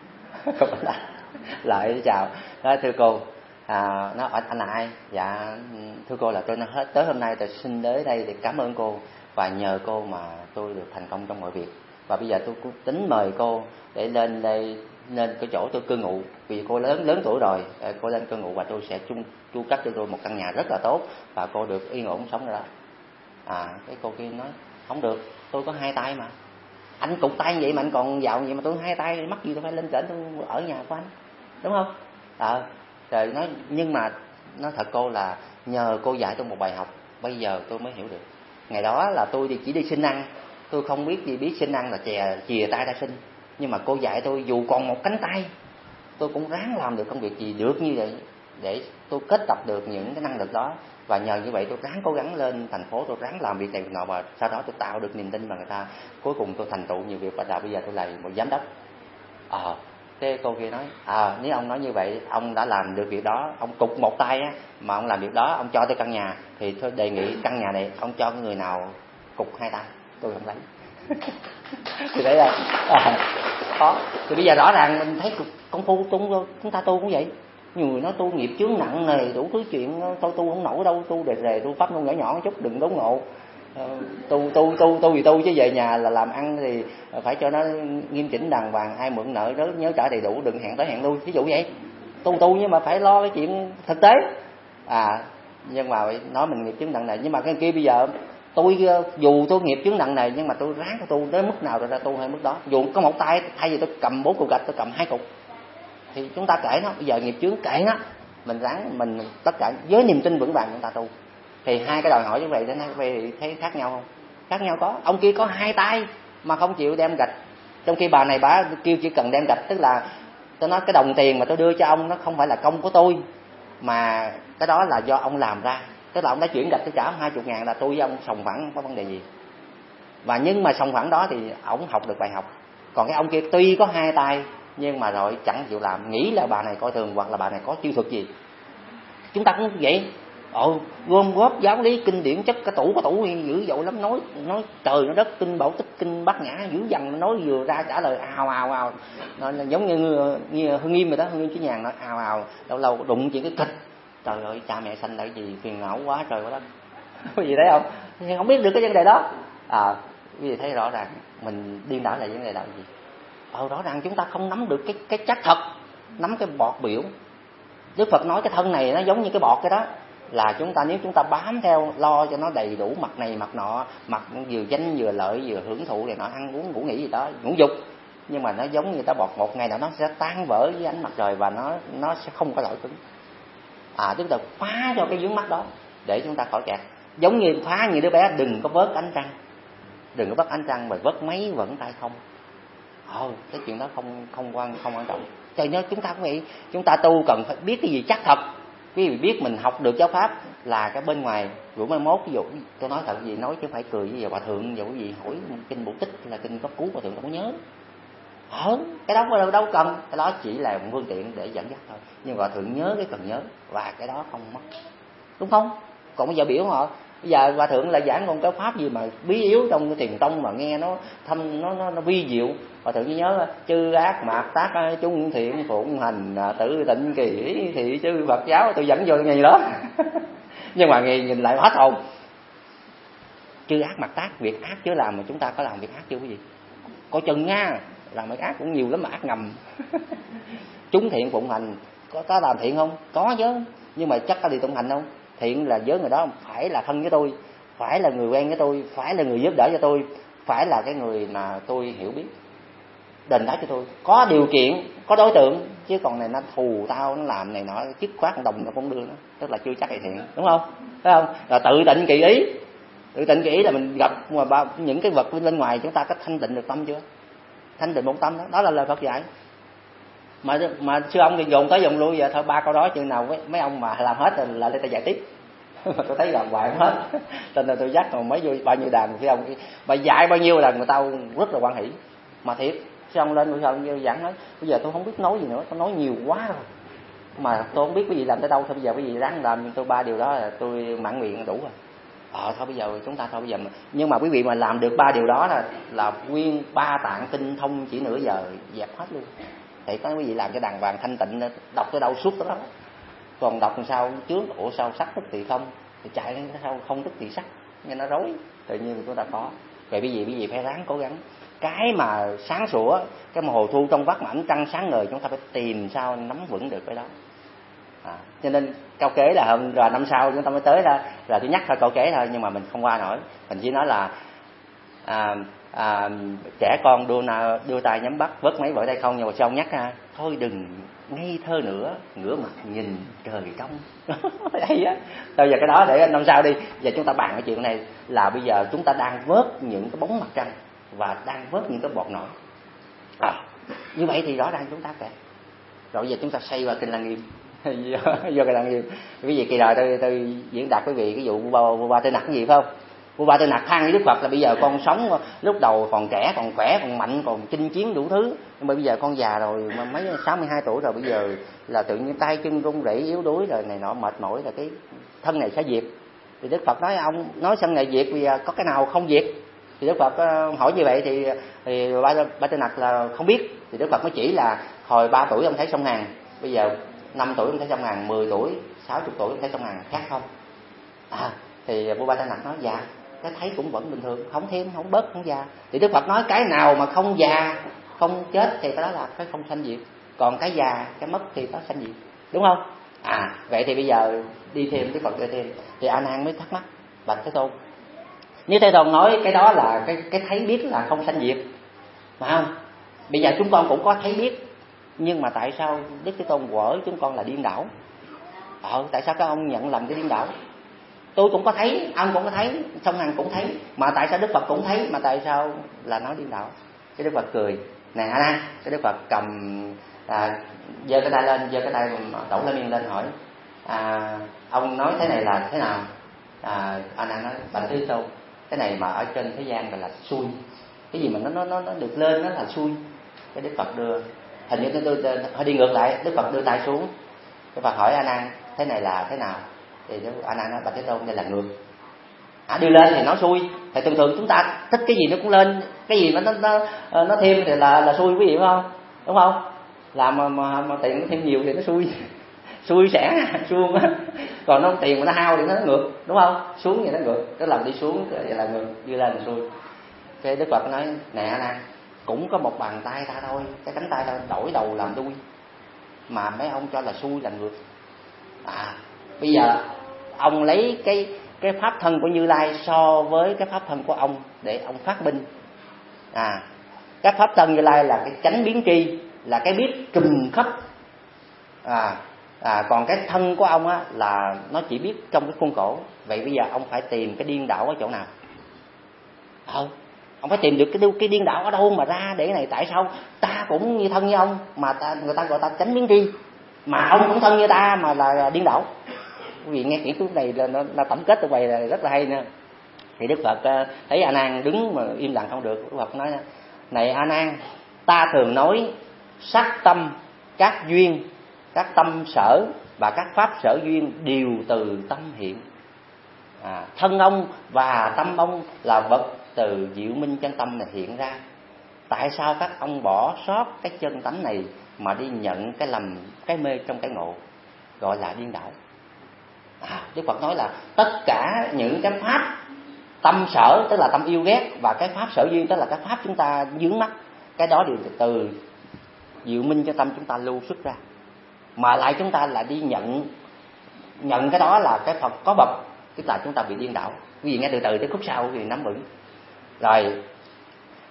lợi chào nói thưa cô à, nó anh là ai? Dạ thưa cô là tôi hết tới hôm nay tôi xin tới đây để cảm ơn cô và nhờ cô mà tôi được thành công trong mọi việc và bây giờ tôi cũng tính mời cô để lên đây lên cái chỗ tôi cư ngụ vì cô lớn lớn tuổi rồi, cô lên cư ngụ và tôi sẽ chung chu cấp cho tôi một căn nhà rất là tốt và cô được yên ổn sống ở đó. À cái cô kia nói không được, tôi có hai tay mà anh cục tay vậy mà anh còn giàu vậy mà tôi hai tay mắc gì tôi phải lên trển tôi ở nhà của anh đúng không? À, rồi nói nhưng mà nói thật cô là nhờ cô dạy tôi một bài học bây giờ tôi mới hiểu được. Ngày đó là tôi đi chỉ đi xin ăn, tôi không biết gì biết xin ăn là chè chìa tay ra xin, nhưng mà cô dạy tôi dù còn một cánh tay tôi cũng ráng làm được công việc gì được như vậy để tôi kết tập được những cái năng lực đó và nhờ như vậy tôi ráng cố gắng lên thành phố, tôi ráng làm việc này việc nọ và sau đó tôi tạo được niềm tin vào người ta, cuối cùng tôi thành tựu nhiều việc và đã bây giờ tôi là một giám đốc. Ờ à, cái cô kia nói à nếu ông nói như vậy ông đã làm được việc đó, ông cục một tay á mà ông làm việc đó ông cho tôi căn nhà thì tôi đề nghị căn nhà này ông cho người nào cục hai tay tôi không lấy. Thì đấy là à, khó. Thì bây giờ rõ ràng mình thấy công phu tu chúng ta tu cũng vậy, nhiều người nói tu nghiệp chướng nặng này đủ thứ chuyện, tôi tu không nổi đâu, tu đề rề tu pháp luôn nhỏ nhỏ chút đừng đốn ngộ. tu tu tu tu gì tu chứ về nhà là làm ăn thì phải cho nó nghiêm chỉnh đàng hoàng, ai mượn nợ đó nhớ trả đầy đủ, đừng hẹn tới hẹn lui, ví dụ vậy. Tu tu nhưng mà phải lo cái chuyện thực tế. À nhưng mà nói mình nghiệp chướng nặng này, nhưng mà cái kia bây giờ tôi dù tôi nghiệp chướng nặng này nhưng mà tôi ráng tu tới mức nào rồi ra tu hay mức đó, dù có một tay thay vì tôi cầm bốn cục gạch tôi cầm hai cục thì chúng ta kể nó, bây giờ nghiệp chướng kể nó, mình ráng mình tất cả với niềm tin vững vàng chúng ta tu. Thì hai cái đòi hỏi như vậy đến đây thấy khác nhau không? Khác nhau có. Ông kia có hai tay mà không chịu đem gạch, trong khi bà này bà kêu chỉ cần đem gạch, tức là tôi nói cái đồng tiền mà tôi đưa cho ông nó không phải là công của tôi mà cái đó là do ông làm ra, tức là ông đã chuyển gạch tôi trả ông hai mươi ngàn là tôi với ông sòng phẳng không có vấn đề gì. Và nhưng mà sòng phẳng đó thì ổng học được bài học. Còn cái ông kia tuy có hai tay nhưng mà rồi chẳng chịu làm, nghĩ là bà này coi thường hoặc là bà này có chiêu thuật gì. Chúng ta cũng vậy. Ồ, gom góp giáo lý kinh điển chất cái tủ cái tủ dữ dội lắm, nói nói trời nó đất kinh bảo tích kinh bát nhã dữ dằn, nói vừa ra trả lời ào ào ào, nó giống như, như Hưng Nghiêm rồi đó, Hưng Nghiêm Chí Nhàn nói ào ào, lâu lâu đụng chuyện cái kịch, trời ơi cha mẹ sanh lại gì phiền não quá trời quá đất. Có gì thấy không? Không biết được cái vấn đề đó. À, cái gì thấy rõ ràng mình điên đảo là vấn đề đó gì? Ờ rõ ràng chúng ta không nắm được cái cái chắc thật, nắm cái bọt biểu. Đức Phật nói cái thân này nó giống như cái bọt cái đó, là chúng ta nếu chúng ta bám theo lo cho nó đầy đủ mặt này mặt nọ, mặt vừa danh vừa lợi vừa hưởng thụ này nọ, ăn uống ngủ nghỉ gì đó, ngủ dục, nhưng mà nó giống như cái bọt, một ngày nào nó sẽ tan vỡ với ánh mặt trời và nó nó sẽ không có lõi cứng. À chúng ta phá cho cái vướng mắt đó để chúng ta khỏi kẹt. Giống như phá như đứa bé đừng có vớt ánh trăng, đừng có vớt ánh trăng mà vớt máy vẫn tay không. Ờ cái chuyện đó không không quan không quan trọng. Cho nên chúng ta cũng nghĩ chúng ta tu cần phải biết cái gì chắc thật. Quý vị biết mình học được giáo pháp là cái bên ngoài rủ mai mốt, ví dụ tôi nói thật gì nói chứ phải cười với giờ hòa thượng, giờ quý vị hỏi kinh Bổ Tích là kinh cấp cứu hòa thượng không nhớ. Ờ cái đó đâu đâu cần, cái đó chỉ là một phương tiện để dẫn dắt thôi, nhưng hòa thượng nhớ cái cần nhớ và cái đó không mất, đúng không? Còn bây giờ biểu họ bây giờ hòa thượng là giảng một cái pháp gì mà bí yếu trong cái thiền tông mà nghe nó thâm nó nó, nó vi diệu, hòa thượng chỉ nhớ chư ác mạt tác chung thiện phụng hành tự tịnh kỳ thị chư Phật giáo, tôi dẫn vô ngày đó. Nhưng mà nghe nhìn lại hết hồn. Chư ác mạt tác, việc ác chứ làm mà chúng ta có làm việc ác chưa quý vị? Coi chừng nha, làm việc ác cũng nhiều lắm mà ác ngầm. Chúng thiện phụng hành có có làm thiện không? Có chứ, nhưng mà chắc có đi tụng hành không? Thiện là với người đó phải là thân với tôi, phải là người quen với tôi, phải là người giúp đỡ cho tôi, phải là cái người mà tôi hiểu biết, đền đáp cho tôi, có điều kiện, có đối tượng, chứ còn này nó thù tao, nó làm này nọ, chức khoát đồng nó cũng đưa nó, tức là chưa chắc là thiện, đúng không? Phải không? Là tự tịnh kỳ ý, tự tịnh kỳ ý là mình gặp mà ba, những cái vật bên ngoài chúng ta có thanh tịnh được tâm chưa? Thanh tịnh một tâm đó, đó là lời Phật dạy. Mà mà sư ông thì dồn tới dồn lui vậy thôi, ba câu đó chừng nào mấy, mấy ông mà làm hết rồi là để ta dạy tiếp. Tôi thấy làm hoài không hết, cho nên tôi dắt còn mấy vô bao nhiêu đàn sư ông mà dạy bao nhiêu là người ta rất là hoan hỷ. Mà thiệt sư ông lên sư ông như giảng nói bây giờ tôi không biết nói gì nữa, tôi nói nhiều quá rồi mà tôi không biết cái gì làm tới đâu, thôi bây giờ cái gì ráng làm tôi ba điều đó là tôi mãn nguyện đủ rồi. Ờ thôi bây giờ chúng ta thôi bây giờ mà. Nhưng mà quý vị mà làm được ba điều đó là là nguyên ba tạng tinh thông chỉ nửa giờ dẹp hết luôn. Thì có quý vị làm cho đàng hoàng thanh tịnh, đọc tới đâu suốt tới đó. Còn đọc làm sao trước ủa sao sắc tức thì không, thì chạy lên sao không tức thì sắc, nghe nó rối, tự nhiên chúng ta có. Vậy quý vị quý vị phải ráng cố gắng. Cái mà sáng sủa, cái mà hồ thu trong vắt mà ánh trăng sáng ngời, chúng ta phải tìm sao nắm vững được cái đó. À, cho nên câu kế là hôm rồi năm sau chúng ta mới tới ra, là tôi nhắc thôi câu kế thôi, nhưng mà mình không qua nổi. Mình chỉ nói là à, à, trẻ con đưa đưa tay nhắm bắt vớt mấy vội tay không, nhưng mà sao ông nhắc ha, thôi đừng ngây thơ nữa, ngửa mặt nhìn trời trong. Đấy á. Bây giờ cái đó để năm sau đi. Giờ chúng ta bàn cái chuyện này là bây giờ chúng ta đang vớt những cái bóng mặt trăng và đang vớt những cái bọt nổi. À, như vậy thì rõ ràng chúng ta kể. Rồi bây giờ chúng ta xoay qua Kinh Lăng Nghiêm. Do Kinh Lăng Nghiêm. Quý vị kỳ rồi tôi tôi diễn đạt quý vị cái vụ Vua Ba Tư Nặc cái gì phải không? Vua Ba Tư Nặc than với Đức Phật là bây giờ con sống lúc đầu còn trẻ, còn khỏe, còn mạnh, còn chinh chiến đủ thứ, nhưng mà bây giờ con già rồi, mà mấy sáu mươi hai tuổi rồi, bây giờ là tự nhiên tay chân run rẩy, yếu đuối rồi này nọ, mệt mỏi, là cái thân này sẽ diệt. Thì Đức Phật nói ông nói sanh này diệt, bây giờ có cái nào không diệt? Thì Đức Phật hỏi như vậy thì thì Ba, Ba Tư Nặc là không biết. Thì Đức Phật mới chỉ là hồi ba tuổi ông thấy sông Hàn, bây giờ năm tuổi ông thấy sông Hàn, mười tuổi, sáu mươi tuổi ông thấy sông Hàn, khác không? À, thì vua Ba Tư Nặc nói dạ, cái thấy cũng vẫn bình thường, không thêm không bớt không già. Thì Đức Phật nói cái nào mà không già không chết thì cái đó là cái không sanh diệt, còn cái già cái mất thì nó sanh diệt, đúng không? À vậy thì bây giờ đi thêm, Đức Phật đi thêm. Thì A Nan mới thắc mắc, bạch Thế Tôn, nếu Thế Tôn nói cái đó là cái cái thấy biết là không sanh diệt, phải không? Bây giờ chúng con cũng có thấy biết, nhưng mà tại sao Đức Thế Tôn quở chúng con là điên đảo? Ờ, tại sao các ông nhận lầm cái điên đảo? Tôi cũng có thấy, ông cũng có thấy, sông Hằng cũng thấy, mà tại sao Đức Phật cũng thấy, mà tại sao là nói điên đảo? Cái Đức Phật cười, nè A Nan, cái Đức Phật cầm à, giơ cái tay lên, giơ cái tay đẩu la miên lên hỏi, à, ông nói thế này là thế nào? À, A Nan nói, bạch Thế Tôn, cái này mà ở trên thế gian là, là xui, cái gì mà nó nó nó được lên nó là xui. Cái Đức Phật đưa, hình như tôi tôi hơi đi ngược lại, Đức Phật đưa tay xuống, Đức Phật hỏi A Nan thế này là thế nào? Thì A Nan nói, bạch Thế Tôn, đây là ngược. À, đưa lên thì nó xui. Thì thường thường chúng ta thích cái gì nó cũng lên, cái gì mà nó nó nó thêm thì là là xui, quý vị phải không? Đúng không? Làm mà mà, mà tiền nó thêm nhiều thì nó xui, xui xẻn suông. Còn nó tiền mà nó hao thì nó ngược, đúng không? Xuống thì nó ngược, tức là đi xuống vậy là ngược, đưa lên là xui. Cái Đức Phật nói, nè A Nan, cũng có một bàn tay ta thôi, cái cánh tay ta đổi đầu làm đuôi, mà mấy ông cho là xui là ngược. À, bây giờ ông lấy cái cái pháp thân của Như Lai so với cái pháp thân của ông để ông phát minh. À, cái pháp thân Như Lai là cái chánh biến tri, là cái biết trùm khắp. À, à còn cái thân của ông á là nó chỉ biết trong cái khuôn khổ. Vậy bây giờ ông phải tìm cái điên đảo ở chỗ nào? Ờ, ông phải tìm được cái cái điên đảo ở đâu mà ra để này, tại sao ta cũng như thân như ông mà ta, người ta gọi ta chánh biến tri, mà ông cũng thân như ta mà là điên đảo. Quý vị nghe kỹ cuốn này là nó là tổng kết tụi bày là rất là hay nè. Thì Đức Phật thấy A Nan đứng mà im lặng không được, Đức Phật nói, này A Nan, ta thường nói sắc tâm, các duyên, các tâm sở và các pháp sở duyên đều từ tâm hiện. À, thân ông và tâm ông là vật từ diệu minh chân tâm này hiện ra. Tại sao các ông bỏ sót cái chân tánh này mà đi nhận cái lầm, cái mê trong cái ngộ, gọi là điên đảo. À, Đức Phật nói là tất cả những cái pháp tâm sở, tức là tâm yêu ghét, và cái pháp sở duyên, tức là cái pháp chúng ta vướng mắc, cái đó đều từ diệu minh cho tâm chúng ta lưu xuất ra, mà lại chúng ta lại đi nhận nhận cái đó là cái Phật có bậc, tức là chúng ta bị điên đảo. Quý vị nghe từ từ tới khúc sau thì nắm vững. Rồi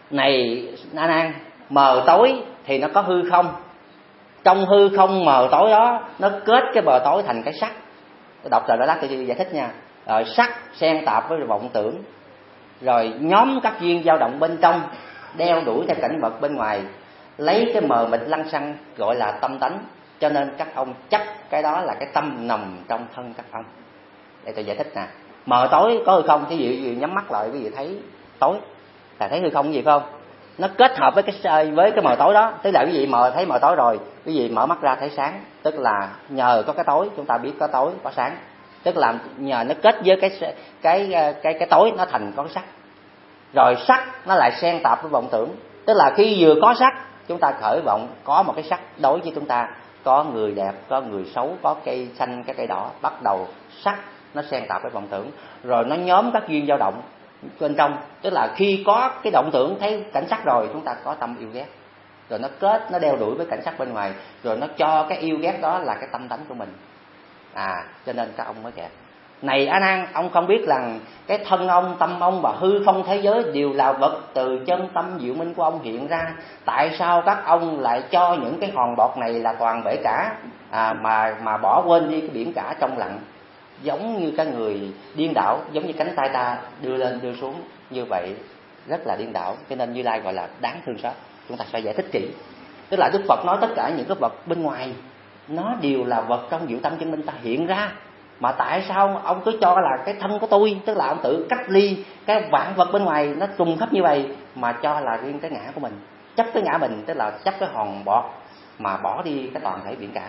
Này Na Nan, mờ tối thì nó có hư không, trong hư không mờ tối đó nó kết cái mờ tối thành cái sắc. Tôi đọc rồi đó lát tôi giải thích nha. Rồi sắc xen tạp với vọng tưởng, rồi nhóm các duyên dao động bên trong, đeo đuổi theo cảnh vật bên ngoài, lấy cái mờ mịt lăng xăng gọi là tâm tánh. Cho nên các ông chấp cái đó là cái tâm nằm trong thân các ông. Để tôi giải thích nè. Mờ tối có hư không, thí dụ như nhắm mắt lại quý vị thấy tối, là thấy hư không gì phải không? Nó kết hợp với cái với cái mờ tối đó, tức là quý vị mờ thấy mờ tối rồi, quý vị mở mắt ra thấy sáng, tức là nhờ có cái tối chúng ta biết có tối có sáng, tức là nhờ nó kết với cái cái cái cái tối nó thành có sắc. Rồi sắc nó lại xen tạp với vọng tưởng, tức là khi vừa có sắc chúng ta khởi vọng có một cái sắc đối với chúng ta, có người đẹp, có người xấu, có cây xanh, cái cây đỏ, bắt đầu sắc nó xen tạp với vọng tưởng, rồi nó nhóm các duyên dao động bên trong, tức là khi có cái động tưởng thấy cảnh sắc rồi chúng ta có tâm yêu ghét, rồi nó kết nó đeo đuổi với cảnh sắc bên ngoài, rồi nó cho cái yêu ghét đó là cái tâm tánh của mình. À cho nên các ông mới kẹt. Này A Nan, ông không biết rằng cái thân ông, tâm ông và hư không thế giới đều là vật từ chân tâm diệu minh của ông hiện ra. Tại sao các ông lại cho những cái hòn bọt này là toàn bể cả, à, mà mà bỏ quên đi cái biển cả trong lặng, giống như cái người điên đảo, giống như cánh tay ta đưa lên đưa xuống như vậy, rất là điên đảo. Cho nên Như Lai gọi là đáng thương xót. Chúng ta phải giải thích kỹ. Tức là Đức Phật nói tất cả những cái vật bên ngoài nó đều là vật trong diệu tâm chân minh ta hiện ra, mà tại sao ông cứ cho là cái thân của tôi, tức là ông tự cách ly cái vạn vật bên ngoài nó trùng khắp như vậy, mà cho là riêng cái ngã của mình, chấp cái ngã mình, tức là chấp cái hòn bọt mà bỏ đi cái toàn thể biển cả.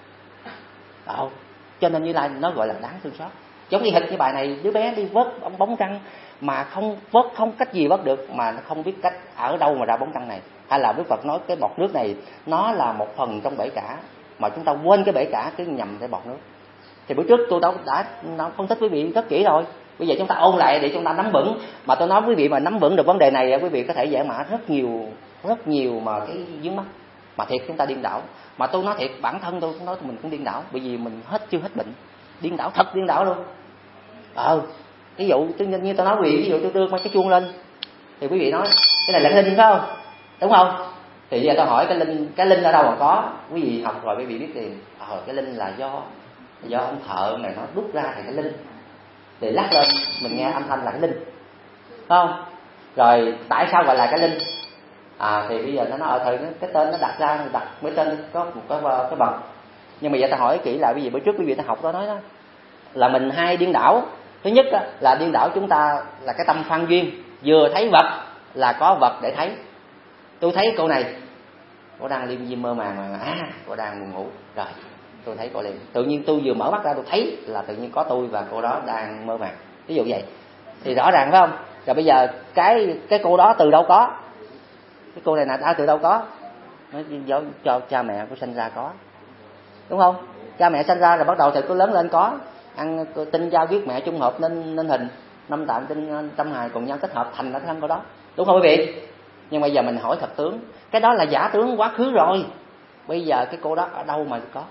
Đó. Cho nên Như Lai nó gọi là đáng thương xót. Giống như hệt như bài này, đứa bé đi vớt ông bóng trăng mà không vớt không cách gì vớt được, mà nó không biết cách ở đâu mà ra bóng trăng này. Hay là Đức Phật nói cái bọt nước này nó là một phần trong bể cả, mà chúng ta quên cái bể cả cứ nhầm cái bọt nước. Thì bữa trước tôi đã, đã, đã phân tích quý vị rất kỹ rồi. Bây giờ chúng ta ôn lại để chúng ta nắm vững. Mà tôi nói quý vị mà nắm vững được vấn đề này, quý vị có thể giải mã rất nhiều rất nhiều mà cái vướng mắc. Mà thiệt chúng ta điên đảo. Mà tôi nói thiệt, bản thân tôi cũng nói mình cũng điên đảo, bởi vì mình hết chưa hết bệnh. Điên đảo thật, điên đảo luôn. Ờ, ví dụ như tôi nói quý vị, ví dụ tôi đưa cái chuông lên thì quý vị nói cái này là linh phải không? Đúng không? Thì giờ tôi hỏi cái linh, cái linh ở đâu mà có? Quý vị học rồi quý vị biết liền. Ờ, cái linh là do do ông thợ này nó đúc ra thành cái linh, thì lắc lên mình nghe âm thanh là cái linh, phải không? Rồi tại sao gọi là cái linh? À thì bây giờ nó nói ở thời cái tên nó đặt ra, đặt mấy tên có một cái cái bậc. Nhưng mà giờ ta hỏi kỹ lại, bây giờ bữa trước quý vị ta học đó nói đó là mình hai điên đảo. Thứ nhất là điên đảo chúng ta là cái tâm phan duyên, vừa thấy vật là có vật để thấy. Tôi thấy cô này, cô đang liêm diêm mơ màng mà à, cô đang buồn ngủ rồi. Tôi thấy cô liền, tự nhiên tôi vừa mở mắt ra tôi thấy là tự nhiên có tôi và cô đó đang mơ màng, ví dụ vậy thì rõ ràng phải không? Rồi bây giờ cái cái cô đó từ đâu có, cái cô này là đã từ đâu có? Nó do cho cha mẹ của sinh ra có, đúng không? Cha mẹ sinh ra rồi bắt đầu thì cứ lớn lên có, ăn tinh giao viết mẹ chung hợp nên nên hình năm tạng tinh tâm hài cùng nhau kết hợp thành cái thân cô đó, đúng không quý vị? Nhưng bây giờ mình hỏi thật tướng, cái đó là giả tướng quá khứ rồi, bây giờ cái cô đó ở đâu mà có?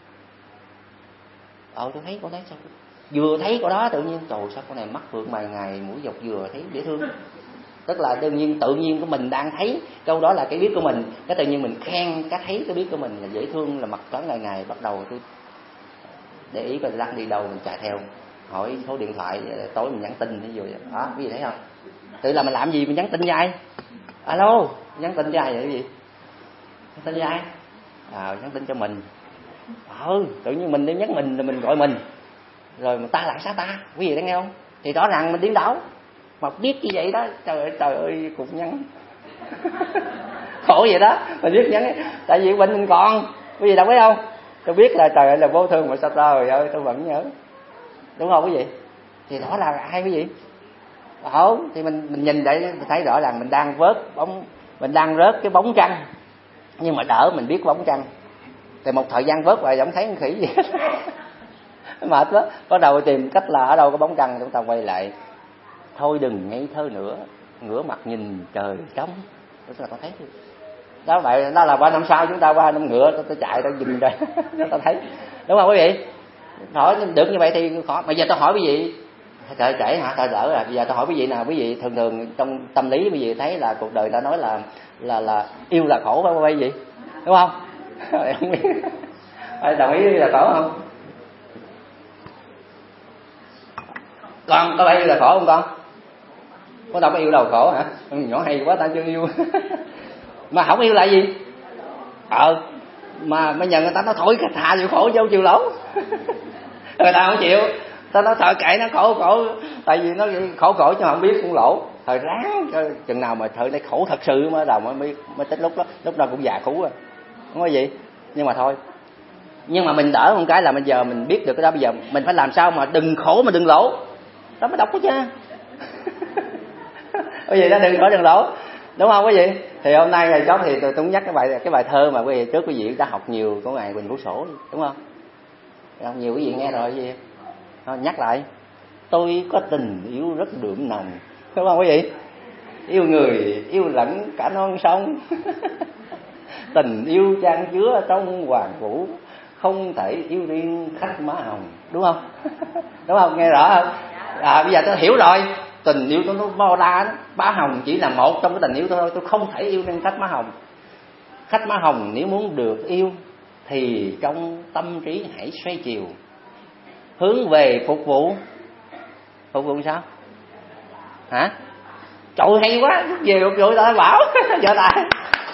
Ờ tôi thấy cô thấy sao, vừa thấy cô đó tự nhiên trời sao cô này mắt phượng mày ngày mũi dọc vừa thấy dễ thương. Tức là đương nhiên tự nhiên của mình đang thấy câu đó là cái biết của mình, cái tự nhiên mình khen cái thấy cái biết của mình là dễ thương, là mặt trắng ngày ngày bắt đầu tôi để ý coi lăn đi đâu mình chạy theo, hỏi số điện thoại, tối mình nhắn tin ví dụ vậy đó, quý vị thấy không? Tự là mình làm gì mình nhắn tin với ai? Alo, nhắn tin với ai vậy quý vị? Nhắn tin với ai? À, nhắn tin cho mình. Ừ, tự nhiên mình đi nhắn mình rồi mình gọi mình, rồi mà ta lại sao ta, quý vị đang nghe không? Thì rõ ràng mình điên đảo, mà biết như vậy đó, trời ơi trời ơi cũng nhắn khổ vậy đó, mình biết nhắn, tại vì bệnh mình còn, quý vị đâu biết không? Tôi biết là trời ơi là vô thương mà sao trời ơi tôi vẫn nhớ, đúng không quý vị? Thì rõ là ai quý vị? Ờ, thì mình mình nhìn để mình thấy rõ ràng mình đang vớt bóng, mình đang rớt cái bóng trăng, nhưng mà đỡ mình biết bóng trăng. Thì một thời gian vớt rồi giống thấy con khỉ gì hết mệt quá, bắt đầu tìm cách là ở đâu có bóng trăng, chúng ta quay lại thôi đừng ngây thơ nữa, ngửa mặt nhìn trời trống, chúng ta có thấy đó. Vậy đó là qua năm sau chúng ta qua năm ngựa tôi, tôi chạy tôi nhìn rồi chúng ta thấy, đúng không quý vị? Hỏi được như vậy thì khỏi. Bây giờ tôi hỏi quý vị, Thời trễ hả? Thời lỡ rồi. Bây giờ tôi hỏi quý vị nào, quý vị thường thường trong tâm lý quý vị thấy là cuộc đời ta nói là là là yêu là khổ phải không quý vị? Đúng không? Không biết. Đồng ý là khổ không? Con có phải yêu là khổ không con? Có đâu có yêu đâu khổ hả? Nhỏ hay quá ta chưa yêu. Mà không yêu là gì? Ờ mà bây giờ người ta nói thôi cái thà chịu khổ vô chịu lỗ. Người ta không chịu, ta nói thôi kệ nó khổ khổ, tại vì nó khổ khổ chứ không biết cũng lỗ. Thời ráng chừng nào mà thời đây khổ thật sự mới đầu mới mới, mới tích lúc đó, lúc đó cũng già cũ rồi, không có gì. Nhưng mà thôi, nhưng mà mình đỡ một cái là bây giờ mình biết được cái đó, bây giờ mình phải làm sao mà đừng khổ mà đừng lỗ, đó mới đọc đó chứ. Cái gì đó đừng khổ đừng lỗ, đúng không quý vị? Thì hôm nay ngày chót thì tôi cũng nhắc cái bài cái bài thơ mà quý vị trước quý vị đã học nhiều của ngài Huỳnh Vũ Sổ, đúng không? Không, nhiều quý vị nghe rồi gì đó, nhắc lại. Tôi có tình yêu rất đượm nồng, đúng không quý vị? Yêu người yêu lẫn cả non sông. Tình yêu chan chứa trong hoàng vũ, không thể yêu riêng khách má hồng, đúng không? Đúng không? Nghe rõ không? À, bây giờ tôi hiểu rồi. Tình yêu tôi nó bao la đó. Má hồng chỉ là một trong cái tình yêu tôi thôi. Tôi không thể yêu nên khách má hồng. Khách má hồng nếu muốn được yêu thì trong tâm trí hãy xoay chiều, hướng về phục vụ. Phục vụ sao? Hả? Trời hay quá, về phục vụ ta bảo. Giờ tại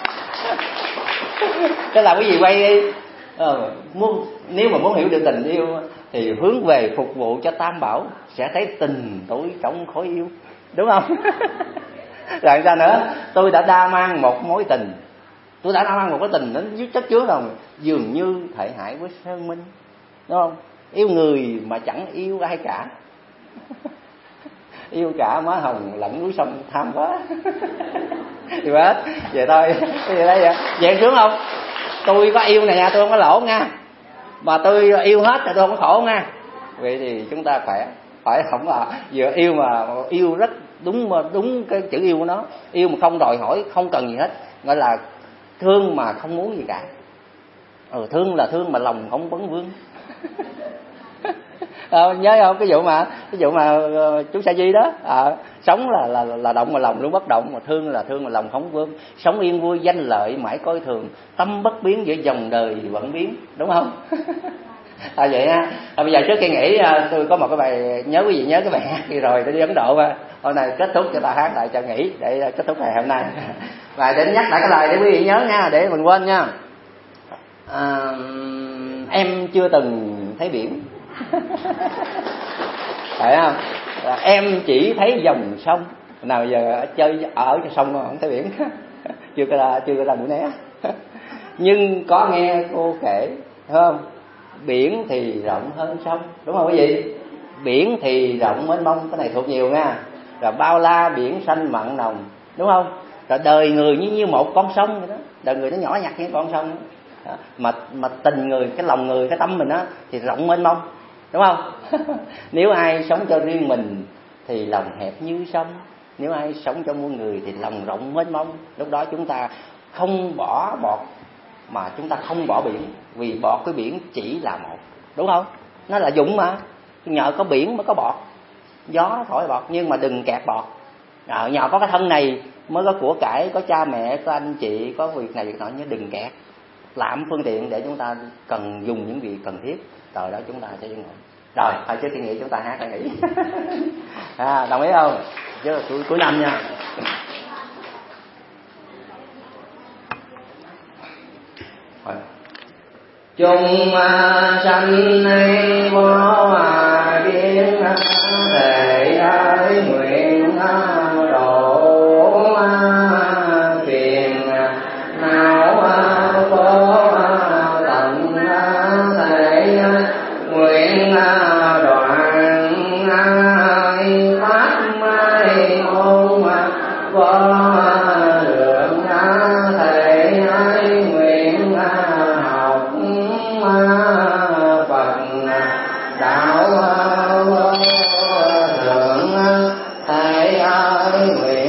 thế là quý vị quay đi. Ờ, muốn, nếu mà muốn hiểu được tình yêu thì hướng về phục vụ cho Tam Bảo, sẽ thấy tình tối trong khối yêu, đúng không? Rồi sao nữa? Tôi đã đa mang một mối tình, tôi đã đa mang một cái tình đến dưới chất chứa rồi, dường như thể hại với sơn minh, đúng không? Yêu người mà chẳng yêu ai cả. Yêu cả má hồng lẫn núi sông tham quá. Thì hết vậy thôi. Vậy đây vậy vậy sướng không? Tôi có yêu này nha, tôi không có lỗ nha, mà tôi yêu hết thì tôi không có khổ nha. Vậy thì chúng ta khỏe, phải không? Là vừa yêu mà yêu rất đúng, đúng cái chữ yêu của nó. Yêu mà không đòi hỏi, không cần gì hết, gọi là thương mà không muốn gì cả. Ừ, thương là thương mà lòng không vấn vương. À, nhớ không cái vụ mà cái vụ mà uh, chú Sa Di đó, à, sống là là là động mà lòng luôn bất động, mà thương là thương mà lòng không vương. Sống yên vui danh lợi mãi coi thường, tâm bất biến giữa dòng đời vẫn biến, đúng không? À vậy ha. À, bây giờ trước khi nghỉ tôi có một cái bài, nhớ quý vị nhớ cái bài hát đi rồi tôi đi Ấn Độ mà hôm nay kết thúc cho ta hát lại cho nghỉ để kết thúc ngày hôm nay. Và để nhắc lại cái lời để quý vị nhớ nha, để mình quên nha. À, em chưa từng thấy biển. Phải không? À, em chỉ thấy dòng sông. Nào giờ chơi ở trên sông mà không thấy biển. Chưa có ra chưa có ra Mũi Né. Nhưng có nghe cô kể, phải không? Biển thì rộng hơn sông, đúng không quý vị? Biển thì rộng mênh mông, cái này thuộc nhiều nha. Rồi bao la biển xanh mặn nồng, đúng không? Rồi đời người như như một con sông vậy đó. Đời người nó nhỏ nhặt như con sông đó. Mà mà tình người, cái lòng người, cái tâm mình á thì rộng mênh mông, đúng không? Nếu ai sống cho riêng mình thì lòng hẹp như sông, nếu ai sống cho muôn người thì lòng rộng mênh mông. Lúc đó chúng ta không bỏ bọt mà chúng ta không bỏ biển, vì bọt với biển chỉ là một, đúng không? Nó là dụng mà, nhờ có biển mới có bọt, gió nó thổi bọt, nhưng mà đừng kẹt bọt. À, nhờ có cái thân này mới có của cải, có cha mẹ, có anh chị, có việc này việc nọ, nhưng đừng kẹt. Làm phương tiện để chúng ta cần dùng những việc cần thiết, từ đó chúng ta sẽ yên ổn. Rồi, hồi trước khi nghỉ chúng ta hát để nghỉ. À, đồng ý không? Chứ cuối, cuối năm nha. Chung sanh nay vô biên thể ái nguyện độ phiền não có tận thể nguyện đoạn pháp mai môn vô lượng thể ái nguyện học Phật đạo vô thượng thể ái nguyện